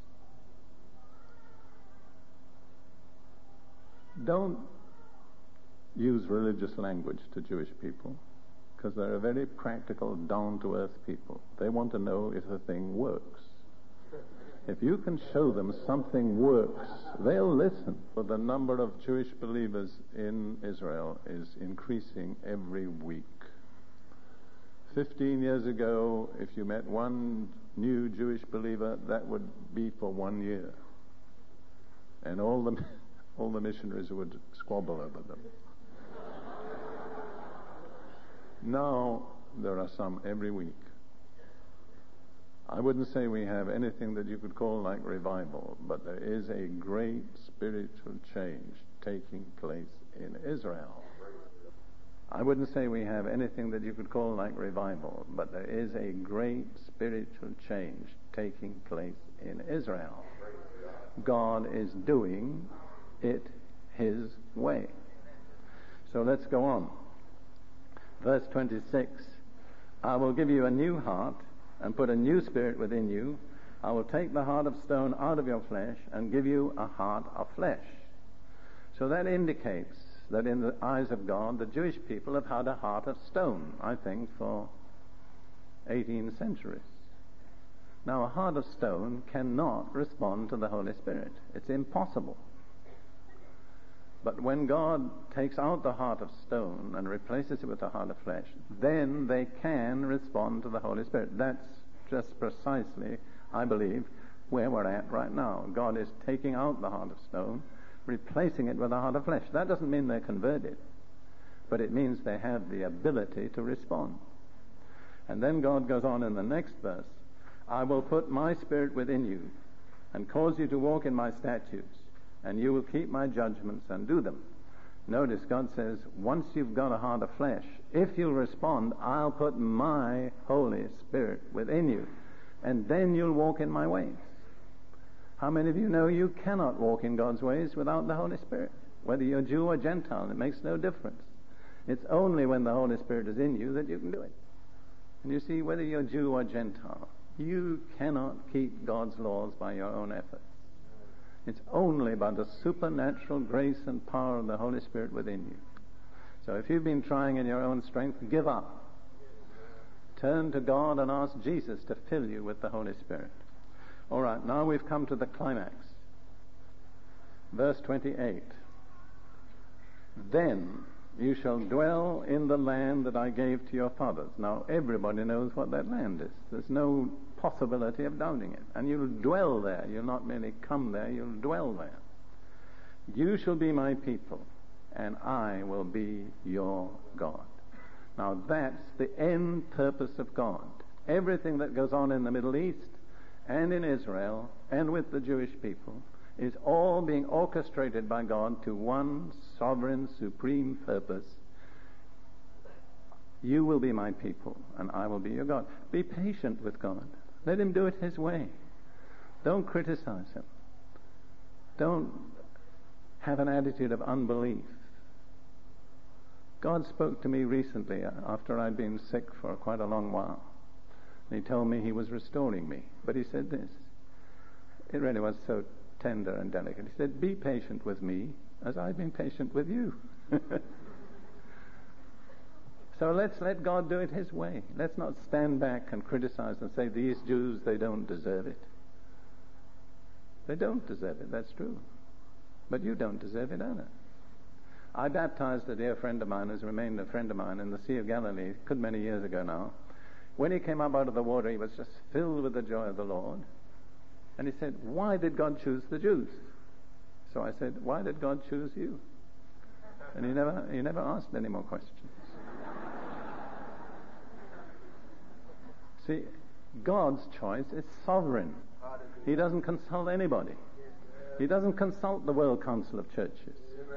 Don't use religious language to Jewish people, because they're a very practical, down-to-earth people. They want to know if the thing works. If you can show them something works, they'll listen. But the number of Jewish believers in Israel is increasing every week. Fifteen years ago, if you met one new Jewish believer, that would be for one year. And all the, all the missionaries would squabble over them. Now, there are some every week. I wouldn't say we have anything that you could call like revival, but there is a great spiritual change taking place in Israel. I wouldn't say we have anything that you could call like revival, but there is a great spiritual change taking place in Israel. God is doing it His way. So let's go on. Verse twenty-six, I will give you a new heart and put a new spirit within you. I will take the heart of stone out of your flesh and give you a heart of flesh. So that indicates that in the eyes of God, the Jewish people have had a heart of stone, I think, for eighteen centuries. Now, a heart of stone cannot respond to the Holy Spirit. It's impossible. But when God takes out the heart of stone and replaces it with a heart of flesh, then they can respond to the Holy Spirit. That's just precisely, I believe, where we're at right now. God is taking out the heart of stone, replacing it with a heart of flesh. That doesn't mean they're converted, but it means they have the ability to respond. And then God goes on in the next verse, I will put my spirit within you and cause you to walk in my statutes, and you will keep my judgments and do them. Notice God says, once you've got a heart of flesh, if you'll respond, I'll put my Holy Spirit within you, and then you'll walk in my ways. How many of you know you cannot walk in God's ways without the Holy Spirit? Whether you're Jew or Gentile, it makes no difference. It's only when the Holy Spirit is in you that you can do it. And you see, whether you're Jew or Gentile, you cannot keep God's laws by your own efforts. It's only by the supernatural grace and power of the Holy Spirit within you. So if you've been trying in your own strength, give up. Turn to God and ask Jesus to fill you with the Holy Spirit. All right, now we've come to the climax. Verse twenty-eight. Then you shall dwell in the land that I gave to your fathers. Now everybody knows what that land is. There's no possibility of doubting it. And you'll dwell there. You'll not merely come there, you'll dwell there. You shall be my people, and I will be your God. Now that's the end purpose of God. Everything that goes on in the Middle East and in Israel and with the Jewish people is all being orchestrated by God to one sovereign, supreme purpose. You will be my people, and I will be your God. Be patient with God. Let Him do it His way. Don't criticize Him. Don't have an attitude of unbelief. God spoke to me recently after I'd been sick for quite a long while. He told me He was restoring me. But He said this. It really was so tender and delicate. He said, be patient with me as I've been patient with you. So let's let God do it His way. Let's not stand back and criticize and say, these Jews, they don't deserve it. They don't deserve it, that's true. But you don't deserve it either. I baptized a dear friend of mine who's remained a friend of mine in the Sea of Galilee, a good many years ago now. When he came up out of the water, he was just filled with the joy of the Lord. And he said, why did God choose the Jews? So I said, why did God choose you? And he never, he never asked any more questions. See, God's choice is sovereign. He doesn't consult anybody. He doesn't consult the World Council of Churches.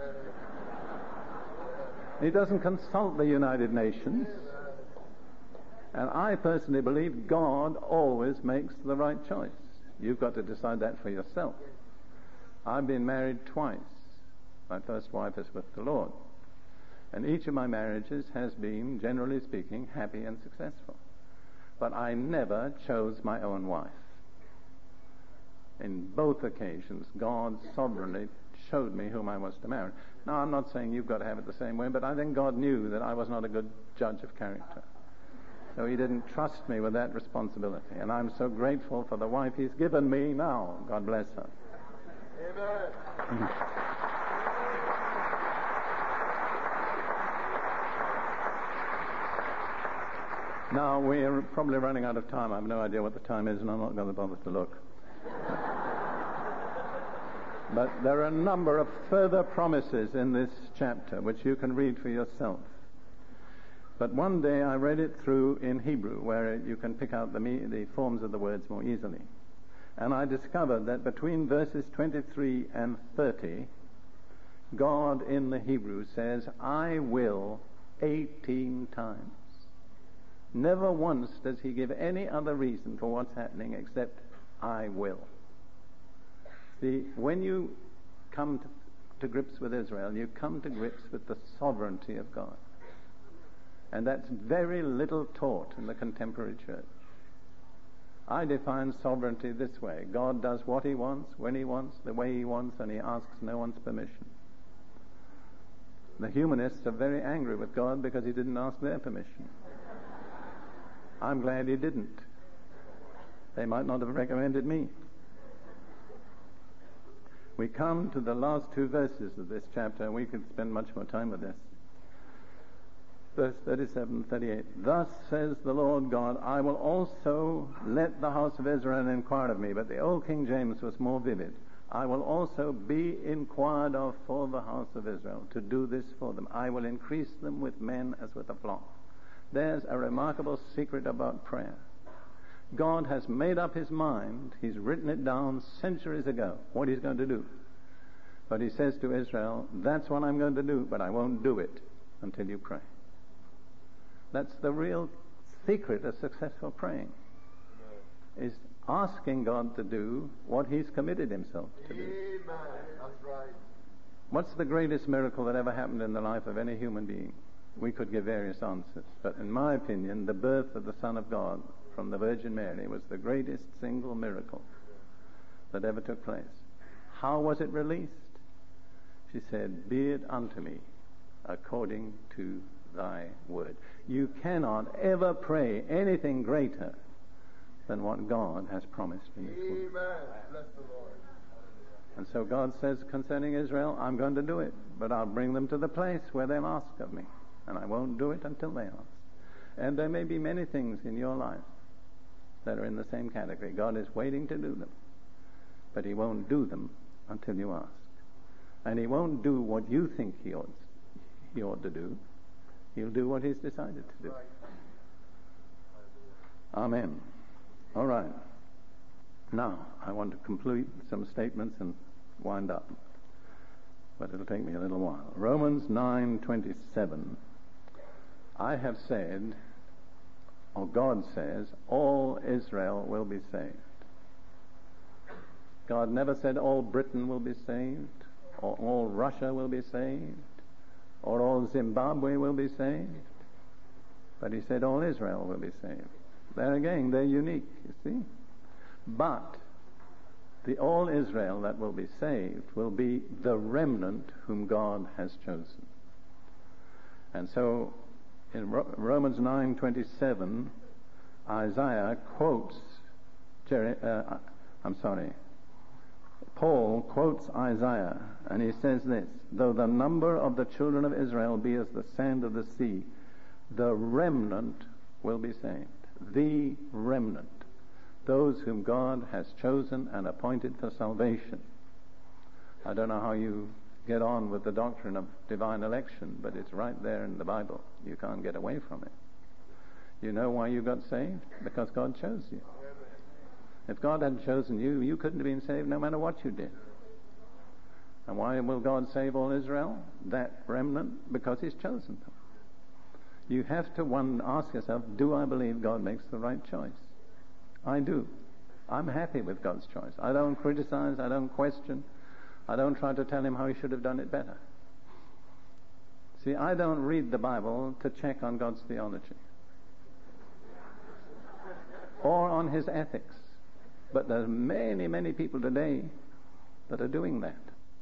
He doesn't consult the United Nations. And I personally believe God always makes the right choice. You've got to decide that for yourself. I've been married twice. My first wife is with the Lord. And each of my marriages has been, generally speaking, happy and successful. but I never chose my own wife. In both occasions, God sovereignly showed me whom I was to marry. Now, I'm not saying you've got to have it the same way, but I think God knew that I was not a good judge of character. So he didn't trust me with that responsibility. And I'm so grateful for the wife he's given me now. God bless her. Amen. Now, we're probably running out of time. I have no idea what the time is, and I'm not going to bother to look. But there are a number of further promises in this chapter which you can read for yourself. But one day I read it through in Hebrew, where you can pick out the, me- the forms of the words more easily. And I discovered that between verses twenty-three and thirty, God in the Hebrew says, I will, eighteen times. Never once does he give any other reason for what's happening except I will. See, when you come to, to grips with Israel, you come to grips with the sovereignty of God. And that's very little taught in the contemporary church. I define sovereignty this way. God does what he wants, when he wants, the way he wants, and he asks no one's permission. The humanists are very angry with God because he didn't ask their permission. I'm glad he didn't. They might not have recommended me. We come to the last two verses of this chapter, and we could spend much more time with this. Verse thirty-seven, thirty-eight. Thus says the Lord God, I will also let the house of Israel inquire of me. But the old King James was more vivid. I will also be inquired of for the house of Israel, to do this for them. I will increase them with men as with a flock. There's a remarkable secret about prayer. God has made up his mind. He's written it down centuries ago, what he's going to do. But he says to Israel, that's what I'm going to do, but I won't do it until you pray. That's the real secret of successful praying, is asking God to do what he's committed himself to do. Amen. That's right. What's the greatest miracle that ever happened in the life of any human being? We could give various answers, but in my opinion, the birth of the Son of God from the Virgin Mary was the greatest single miracle that ever took place. How was it released? She said, be it unto me according to thy word. You cannot ever pray anything greater than what God has promised in his word. Amen. Bless the Lord. And so God says concerning Israel, I'm going to do it, but I'll bring them to the place where they'll ask of me. And I won't do it until they ask. And there may be many things in your life that are in the same category. God is waiting to do them, but he won't do them until you ask. And he won't do what you think he ought, he ought to do. He'll do what he's decided to do. Amen. All right. Now, I want to complete some statements and wind up. But it'll take me a little while. Romans nine twenty-seven. I have said, or God says, all Israel will be saved. God never said all Britain will be saved, or all Russia will be saved, or all Zimbabwe will be saved. But he said all Israel will be saved. There again, they're unique, you see. But the all Israel that will be saved will be the remnant whom God has chosen. And so in Ro- Romans nine twenty-seven, Isaiah quotes, Jerry, uh, I'm sorry, Paul quotes Isaiah, and he says this, though the number of the children of Israel be as the sand of the sea, the remnant will be saved. The remnant. Those whom God has chosen and appointed for salvation. I don't know how you get on with the doctrine of divine election, but it's right there in the Bible. You can't get away from it. You know why you got saved? Because God chose you. If God hadn't chosen you, you couldn't have been saved no matter what you did. And why will God save all Israel? That remnant? Because he's chosen them. You have to one ask yourself, do I believe God makes the right choice? I do. I'm happy with God's choice. I don't criticize, I don't question, I don't try to tell him how he should have done it better. See, I don't read the Bible to check on God's theology. or on his ethics. But there's many, many people today that are doing that.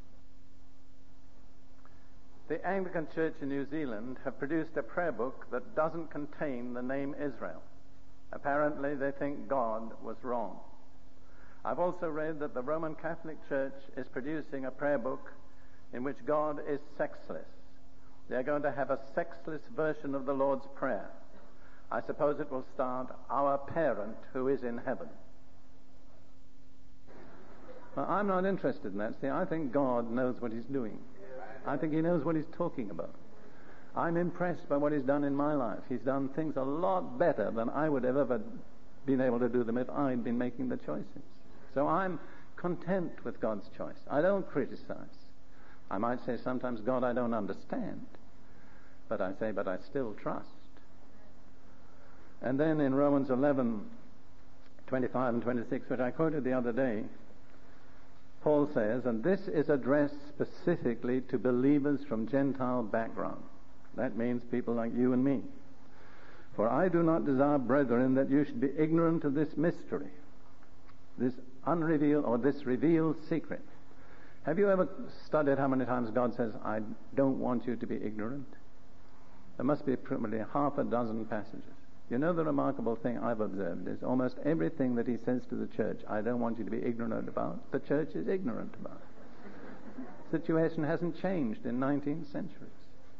The Anglican Church in New Zealand have produced a prayer book that doesn't contain the name Israel. Apparently they think God was wrong. I've also read that the Roman Catholic Church is producing a prayer book in which God is sexless. They're going to have a sexless version of the Lord's Prayer. I suppose it will start, "Our Parent who is in heaven." Well, I'm not interested in that. See, I think God knows what he's doing. I think he knows what he's talking about. I'm impressed by what he's done in my life. He's done things a lot better than I would have ever been able to do them if I'd been making the choices. So I'm content with God's choice. I don't criticize. I might say sometimes, "God, I don't understand." But I say, but I still trust. And then in Romans eleven, twenty-five and twenty-six, which I quoted the other day, Paul says, and this is addressed specifically to believers from Gentile background. That means people like you and me. "For I do not desire, brethren, that you should be ignorant of this mystery," this unrevealed or this revealed secret. Have you ever studied how many times God says, "I don't want you to be ignorant"? There must be probably half a dozen passages. You know, the remarkable thing I've observed is almost everything that he says to the church, "I don't want you to be ignorant about," the church is ignorant about. The situation hasn't changed in nineteen centuries.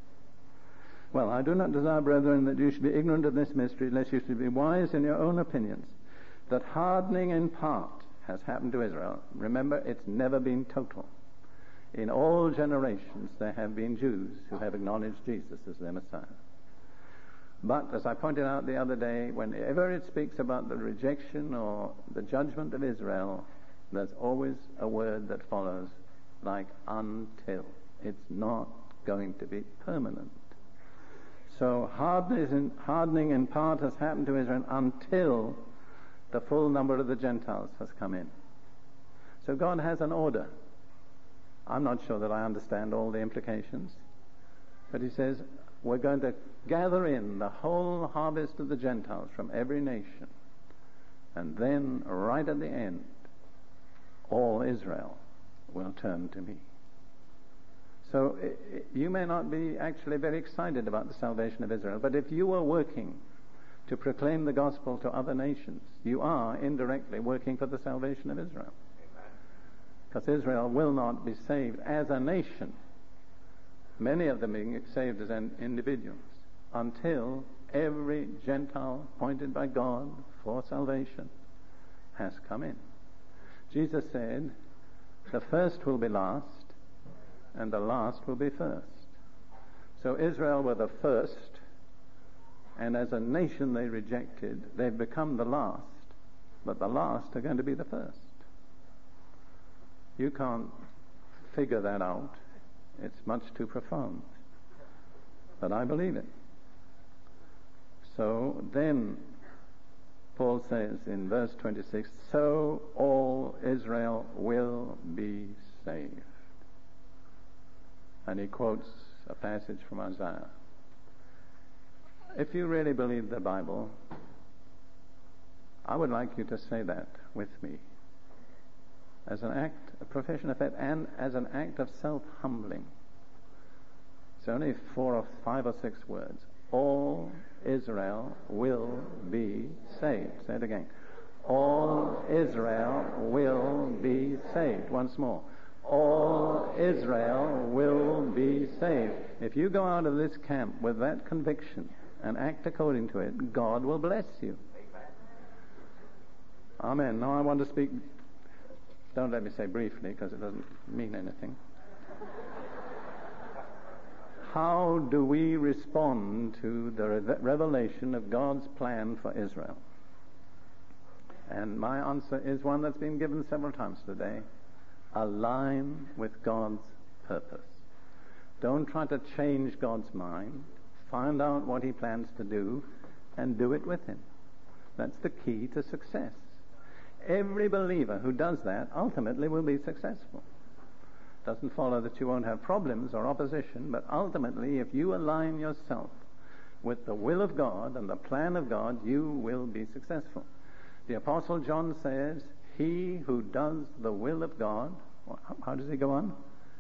"Well, I do not desire, brethren, that you should be ignorant of this mystery, lest you should be wise in your own opinions, that hardening in part has happened to Israel." Remember, it's never been total. In all generations there have been Jews who have acknowledged Jesus as their Messiah. But, as I pointed out the other day, whenever it speaks about the rejection or the judgment of Israel, there's always a word that follows, like "until." It's not going to be permanent. So hardening in part has happened to Israel until the full number of the Gentiles has come in. So God has an order. I'm not sure that I understand all the implications, but he says, we're going to gather in the whole harvest of the Gentiles from every nation, and then right at the end, all Israel will turn to me. So it, you may not be actually very excited about the salvation of Israel, but if you are working to proclaim the gospel to other nations, you are indirectly working for the salvation of Israel. Because Israel will not be saved as a nation, many of them being saved as individuals, until every Gentile appointed by God for salvation has come in. Jesus said, the first will be last, and the last will be first. So Israel were the first, and as a nation they rejected. They've become the last, but the last are going to be the first. You can't figure that out. It's much too profound. But I believe it. So then Paul says in verse twenty-six, so all Israel will be saved. And he quotes a passage from Isaiah. If you really believe the Bible, I would like you to say that with me, as an act, a profession of faith, and as an act of self-humbling. It's only four or five or six words. All Israel will be saved. Say it again. All Israel will be saved. Once more. All Israel will be saved. If you go out of this camp with that conviction and act according to it, God will bless you. Amen. Now I want to speak, don't let me say briefly because it doesn't mean anything. How do we respond to the re- revelation of God's plan for Israel? And my answer is one that's been given several times today. Align with God's purpose. Don't try to change God's mind. Find out what he plans to do and do it with him. That's the key to success. Every believer who does that ultimately will be successful. Doesn't follow that you won't have problems or opposition, but ultimately if you align yourself with the will of God and the plan of God, you will be successful. The Apostle John says, he who does the will of God, how does he go on?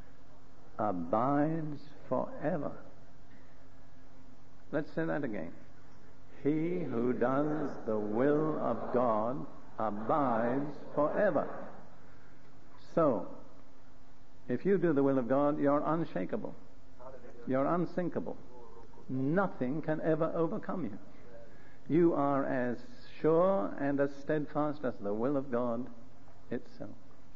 Abides forever. Let's say that again. He who does the will of God abides forever. So, if you do the will of God, you're unshakable. You're unsinkable. Nothing can ever overcome you. You are as sure and as steadfast as the will of God itself.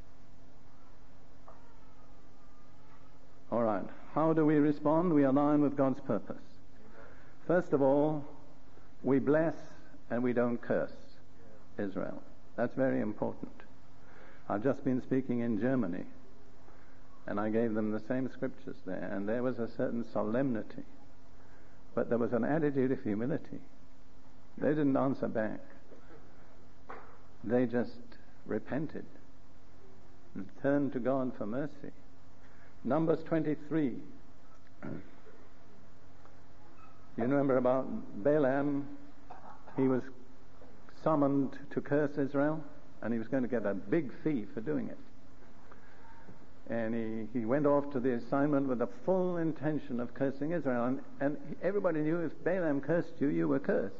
All right. How do we respond? We align with God's purpose. First of all, we bless and we don't curse Israel. That's very important. I've just been speaking in Germany, and I gave them the same scriptures there, and there was a certain solemnity, but there was an attitude of humility. They didn't answer back. They just repented and turned to God for mercy. Numbers twenty-three. You remember about Balaam? He was summoned to curse Israel, and he was going to get a big fee for doing it. And he, he went off to the assignment with the full intention of cursing Israel. And, and everybody knew if Balaam cursed you, you were cursed.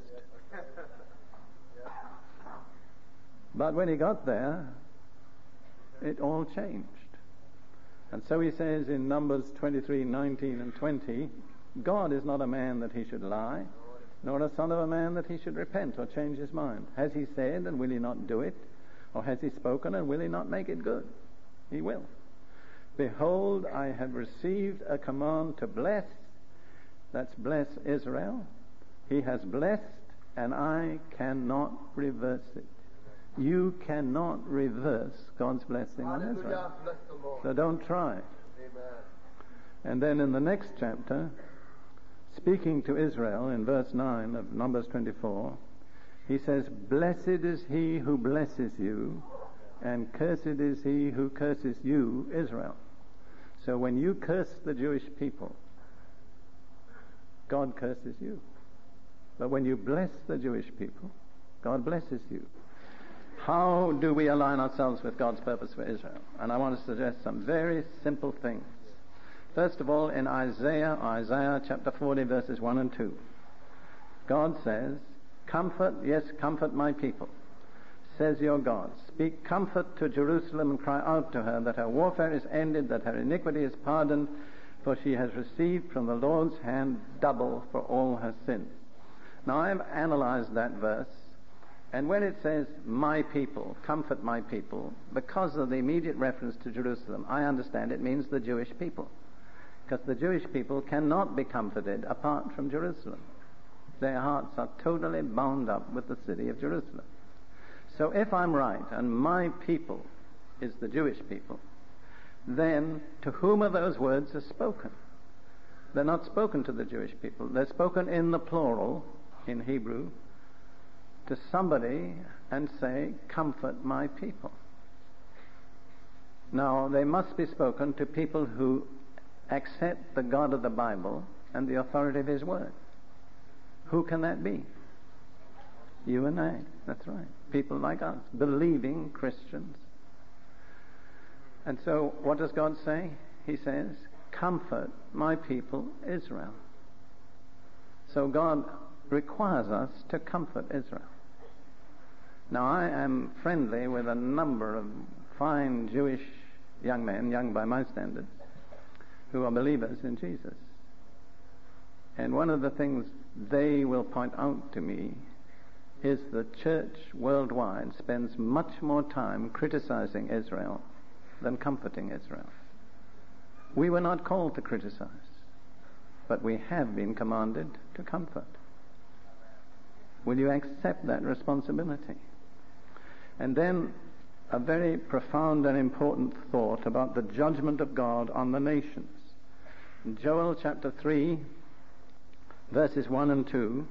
But when he got there, it all changed. And so he says in Numbers twenty-three, nineteen and twenty, God is not a man that he should lie, nor a son of a man that he should repent or change his mind. Has he said, and will he not do it? Or has he spoken, and will he not make it good? He will. Behold, I have received a command to bless. That's bless Israel. He has blessed, and I cannot reverse it. You cannot reverse God's blessing on Israel. So don't try. Amen. And then in the next chapter, speaking to Israel in verse nine of Numbers twenty-four, he says, blessed is he who blesses you, and cursed is he who curses you, Israel. So when you curse the Jewish people, God curses you. But when you bless the Jewish people, God blesses you. How do we align ourselves with God's purpose for Israel? And I want to suggest some very simple things. First of all, in Isaiah, Isaiah chapter forty, verses one and two, God says, comfort, yes, comfort my people, says your God. Speak comfort to Jerusalem and cry out to her that her warfare is ended, that her iniquity is pardoned, for she has received from the Lord's hand double for all her sins. Now, I've analyzed that verse, and when it says, my people, comfort my people, because of the immediate reference to Jerusalem, I understand it means the Jewish people. Because the Jewish people cannot be comforted apart from Jerusalem. Their hearts are totally bound up with the city of Jerusalem. So if I'm right, and my people is the Jewish people, then to whom are those words are spoken? They're not spoken to the Jewish people. They're spoken in the plural, in Hebrew, to somebody and say, comfort my people. Now, they must be spoken to people who accept the God of the Bible and the authority of his word. Who can that be? You and I. That's right. People like us, believing Christians. And so, what does God say? He says, comfort my people Israel. So God requires us to comfort Israel. Now, I am friendly with a number of fine Jewish young men, young by my standards, who are believers in Jesus. And one of the things they will point out to me is the church worldwide spends much more time criticizing Israel than comforting Israel. We were not called to criticize, but we have been commanded to comfort. Will you accept that responsibility? And then a very profound and important thought about the judgment of God on the nations. In Joel chapter three, verses one and two,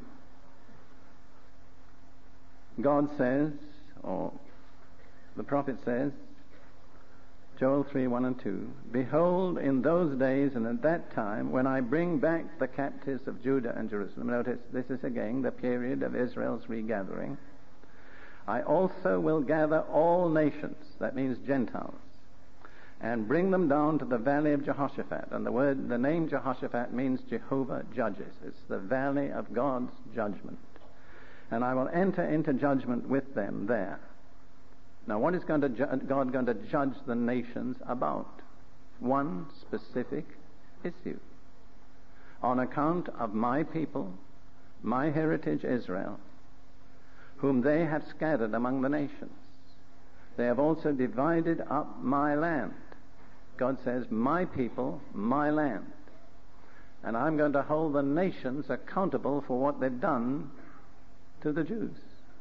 God says, or the prophet says, Joel three, one and two, behold, in those days and at that time, when I bring back the captives of Judah and Jerusalem, notice this is again the period of Israel's regathering, I also will gather all nations, that means Gentiles, and bring them down to the valley of Jehoshaphat. And the word, the name Jehoshaphat means Jehovah judges. It's the valley of God's judgment. And I will enter into judgment with them there. Now, what is going to ju- God going to judge the nations about? One specific issue. On account of my people, my heritage Israel, whom they have scattered among the nations. They have also divided up my land. God says, my people, my land. And I'm going to hold the nations accountable for what they've done to the Jews.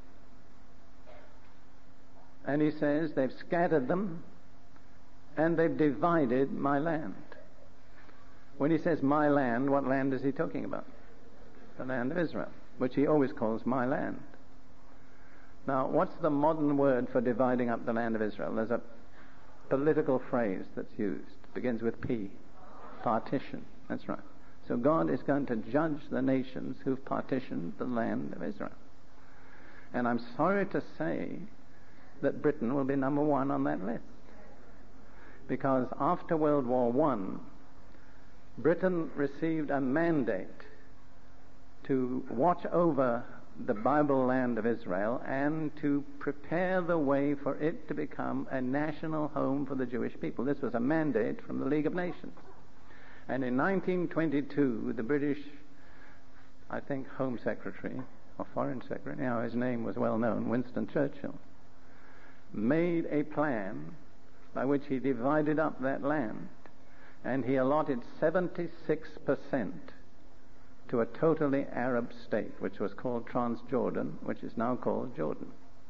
And he says, they've scattered them and they've divided my land. When he says my land, what land is he talking about? The land of Israel, which he always calls my land. Now, what's the modern word for dividing up the land of Israel? There's a political phrase that's used. It begins with P. Partition. That's right. So God is going to judge the nations who've partitioned the land of Israel. And I'm sorry to say that Britain will be number one on that list. Because after World War One, Britain received a mandate to watch over the Bible land of Israel and to prepare the way for it to become a national home for the Jewish people. This was a mandate from the League of Nations. And in nineteen twenty-two, the British, I think, Home Secretary, or Foreign Secretary, now his name was well known, Winston Churchill, made a plan by which he divided up that land, and he allotted seventy-six percent to a totally Arab state, which was called Transjordan, which is now called Jordan.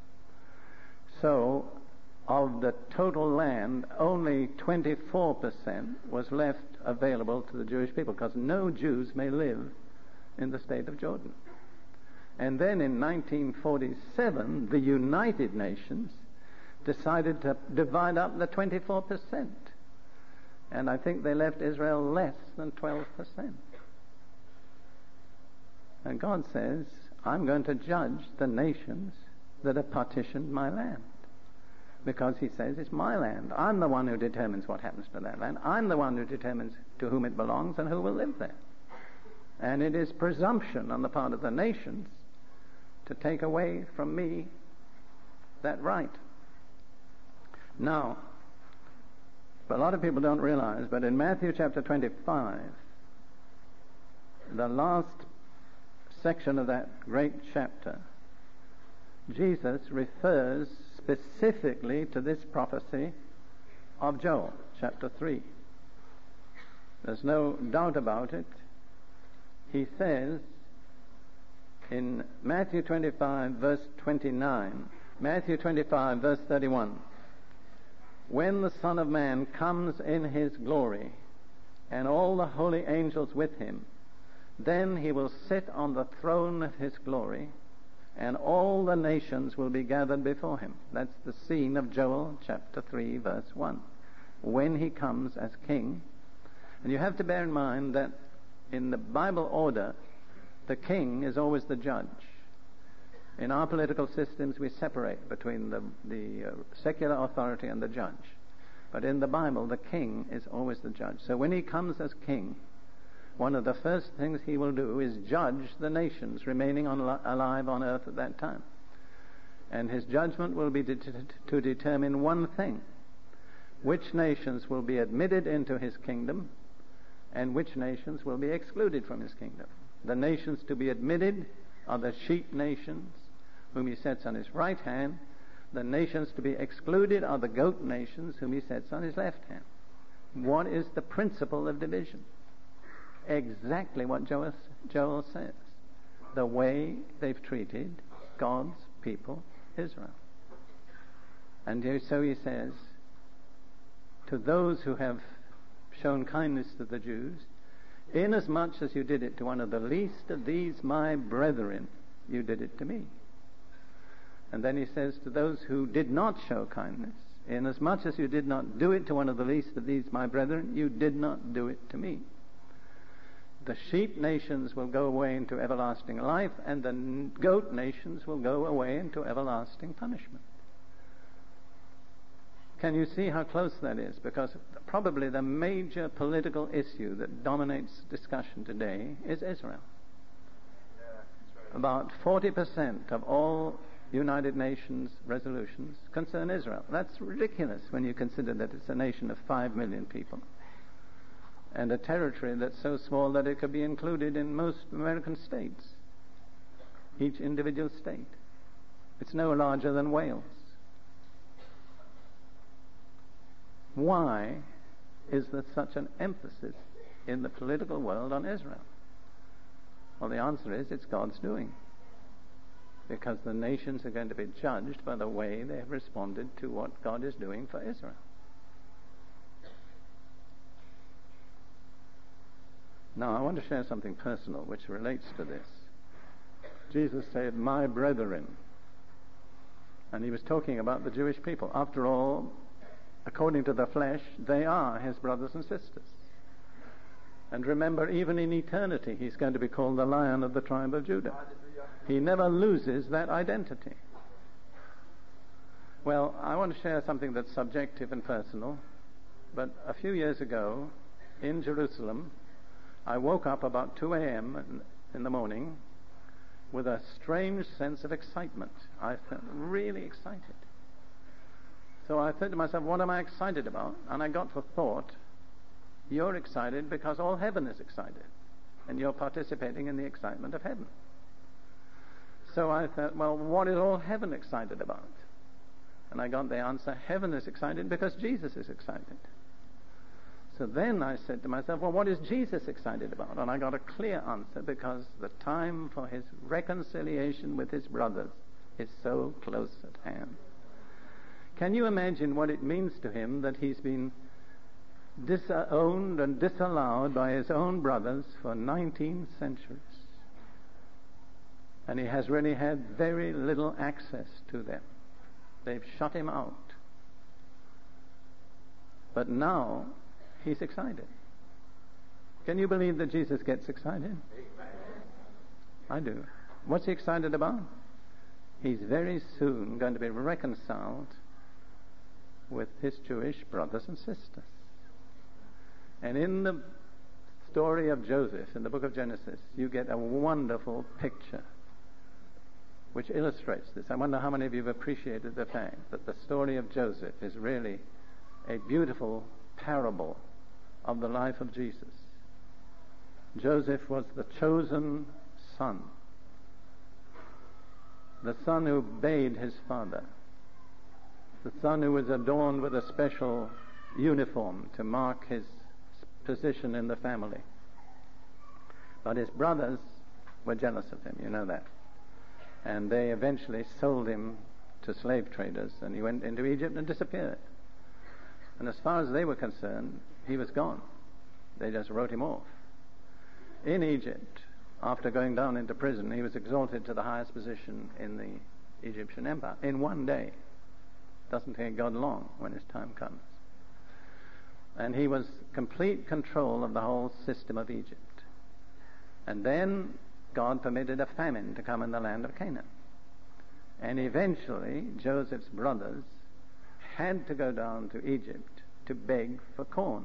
So, of the total land, only twenty-four percent was left available to the Jewish people, because no Jews may live in the state of Jordan. And then in nineteen forty-seven, the United Nations decided to divide up the twenty-four percent. And I think they left Israel less than twelve percent. And God says, I'm going to judge the nations that have partitioned my land. Because he says, it's my land. I'm the one who determines what happens to that land. I'm the one who determines to whom it belongs and who will live there. And it is presumption on the part of the nations to take away from me that right. Now, a lot of people don't realize, but in Matthew chapter twenty-five, the last section of that great chapter, Jesus refers specifically to this prophecy of Joel, chapter three. There's no doubt about it. He says in Matthew twenty-five, verse twenty-nine, Matthew twenty-five, verse thirty-one, when the Son of Man comes in his glory, and all the holy angels with him, then he will sit on the throne of his glory, and all the nations will be gathered before him. That's the scene of Joel chapter three, verse one, when he comes as king. And you have to bear in mind that in the Bible order, the king is always the judge. In our political systems, we separate between the, the uh, secular authority and the judge. But in the Bible, the king is always the judge. So when he comes as king, one of the first things he will do is judge the nations remaining on, alive on earth at that time. And his judgment will be de- to determine one thing: which nations will be admitted into his kingdom and which nations will be excluded from his kingdom. The nations to be admitted are the sheep nations, whom he sets on his right hand. The nations to be excluded are the goat nations, whom he sets on his left hand. What is the principle of division? Exactly what Joel, Joel says. The way they've treated God's people, Israel. And so he says, to those who have shown kindness to the Jews, inasmuch as you did it to one of the least of these my brethren, you did it to me. And then he says to those who did not show kindness, inasmuch as you did not do it to one of the least of these my brethren, you did not do it to me. the sheep nations will go away into everlasting life, and the goat nations will go away into everlasting punishment. Can you see how close that is? Because probably the major political issue that dominates discussion today is Israel. Yeah, that's right. About forty percent of all United Nations resolutions concern Israel. That's ridiculous when you consider that it's a nation of five million people and a territory that's so small that it could be included in most American states, each individual state. It's no larger than Wales. Why is there such an emphasis in the political world on Israel? Well, the answer is it's God's doing. Because the nations are going to be judged by the way they have responded to what God is doing for Israel. Now, I want to share something personal which relates to this. Jesus said, "My brethren," and he was talking about the Jewish people. After all, according to the flesh, they are his brothers and sisters. And remember, even in eternity, he's going to be called the Lion of the tribe of Judah. He never loses that identity. Well, I want to share something that's subjective and personal, but a few years ago, in Jerusalem, I woke up about two a.m. in the morning with a strange sense of excitement. I felt really excited. So I said to myself, what am I excited about? And I got for thought, you're excited because all heaven is excited, and you're participating in the excitement of heaven. So I thought, well, what is all heaven excited about? And I got the answer, heaven is excited because Jesus is excited. So then I said to myself, well, what is Jesus excited about? And I got a clear answer, because the time for his reconciliation with his brothers is so close at hand. Can you imagine what it means to him that he's been disowned and disallowed by his own brothers for nineteen centuries? And he has really had very little access to them. They've shut him out. But now he's excited. Can you believe that Jesus gets excited? I do. What's he excited about? He's very soon going to be reconciled with his Jewish brothers and sisters. And in the story of Joseph, in the book of Genesis, you get a wonderful picture which illustrates this. I wonder how many of you have appreciated the fact that the story of Joseph is really a beautiful parable of the life of Jesus. Joseph was the chosen son, the son who obeyed his father, the son who was adorned with a special uniform to mark his position in the family. But his brothers were jealous of him, you know that. And they eventually sold him to slave traders, and he went into Egypt and disappeared. And as far as they were concerned, he was gone. They just wrote him off. In Egypt, after going down into prison, he was exalted to the highest position in the Egyptian empire in one day. Doesn't take God long when his time comes. And he was complete control of the whole system of Egypt. And then God permitted a famine to come in the land of Canaan. And eventually, Joseph's brothers had to go down to Egypt to beg for corn.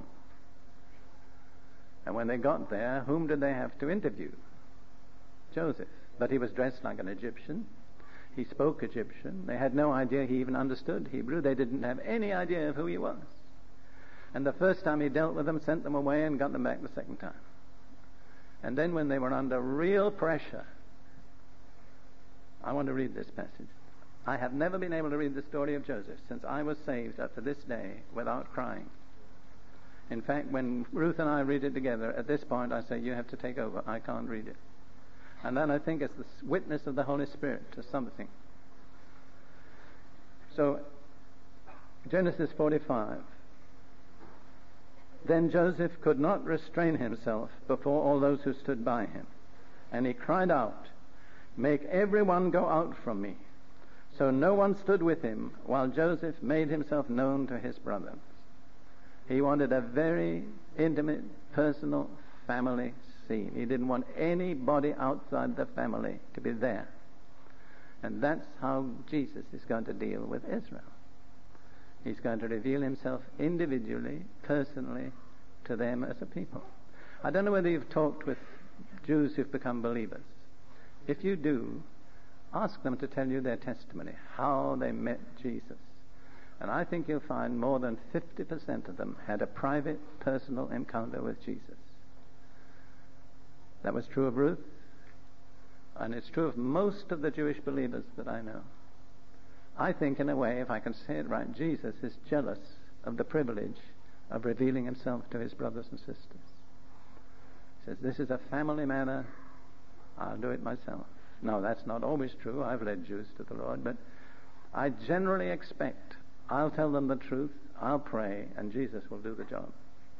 And when they got there, whom did they have to interview? Joseph. But he was dressed like an Egyptian. He spoke Egyptian. They had no idea he even understood Hebrew. They didn't have any idea of who he was. And the first time he dealt with them, sent them away and got them back the second time. And then when they were under real pressure, I want to read this passage. I have never been able to read the story of Joseph since I was saved up to this day without crying. In fact, when Ruth and I read it together, at this point I say, you have to take over. I can't read it. And then I think it's the witness of the Holy Spirit to something. So, Genesis forty-five. Then Joseph could not restrain himself before all those who stood by him. And he cried out, make everyone go out from me. So no one stood with him while Joseph made himself known to his brothers. He wanted a very intimate, personal, family seen. He didn't want anybody outside the family to be there. And that's how Jesus is going to deal with Israel. He's going to reveal himself individually, personally, to them as a people. I don't know whether you've talked with Jews who've become believers. If you do, ask them to tell you their testimony, how they met Jesus. And I think you'll find more than fifty percent of them had a private, personal encounter with Jesus. That was true of Ruth, and it's true of most of the Jewish believers that I know. I think, in a way, if I can say it right, Jesus is jealous of the privilege of revealing himself to his brothers and sisters. He says, this is a family matter, I'll do it myself. Now, that's not always true. I've led Jews to the Lord, but I generally expect I'll tell them the truth, I'll pray, and Jesus will do the job.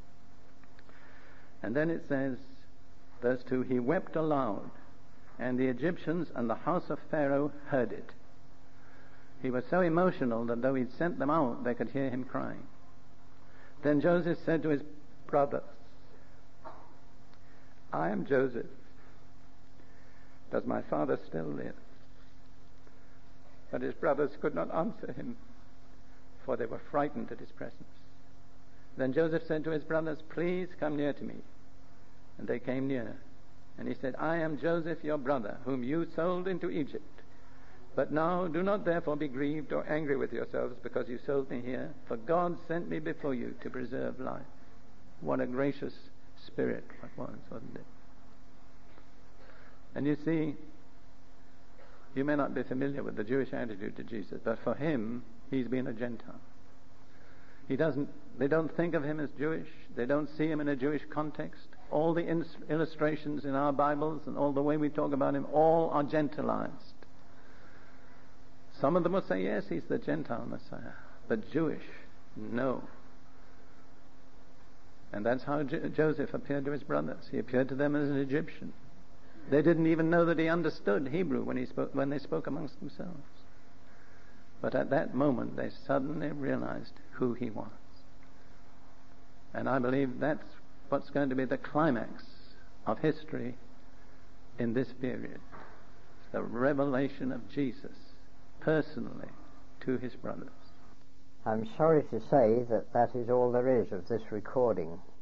And then it says, verse two, he wept aloud, and the Egyptians and the house of Pharaoh heard it. He was so emotional that though he'd sent them out, they could hear him crying. Then Joseph said to his brothers, I am Joseph. Does my father still live? But his brothers could not answer him, for they were frightened at his presence. Then Joseph said to his brothers, please come near to me. And they came near. And he said, I am Joseph, your brother, whom you sold into Egypt. But now do not therefore be grieved or angry with yourselves because you sold me here, for God sent me before you to preserve life. What a gracious spirit that was, wasn't it? And you see, you may not be familiar with the Jewish attitude to Jesus, but for him, he's been a Gentile. He doesn't, they don't think of him as Jewish. They don't see him in a Jewish context. All the in- illustrations in our Bibles and all the way we talk about him, all are Gentilized. Some of them will say, yes, he's the Gentile Messiah. But Jewish, no. And that's how J- Joseph appeared to his brothers. He appeared to them as an Egyptian. They didn't even know that he understood Hebrew when he spoke, when they spoke amongst themselves. But at that moment, they suddenly realized who he was. And I believe that's what's going to be the climax of history in this period. The revelation of Jesus personally to his brothers. I'm sorry to say that that is all there is of this recording.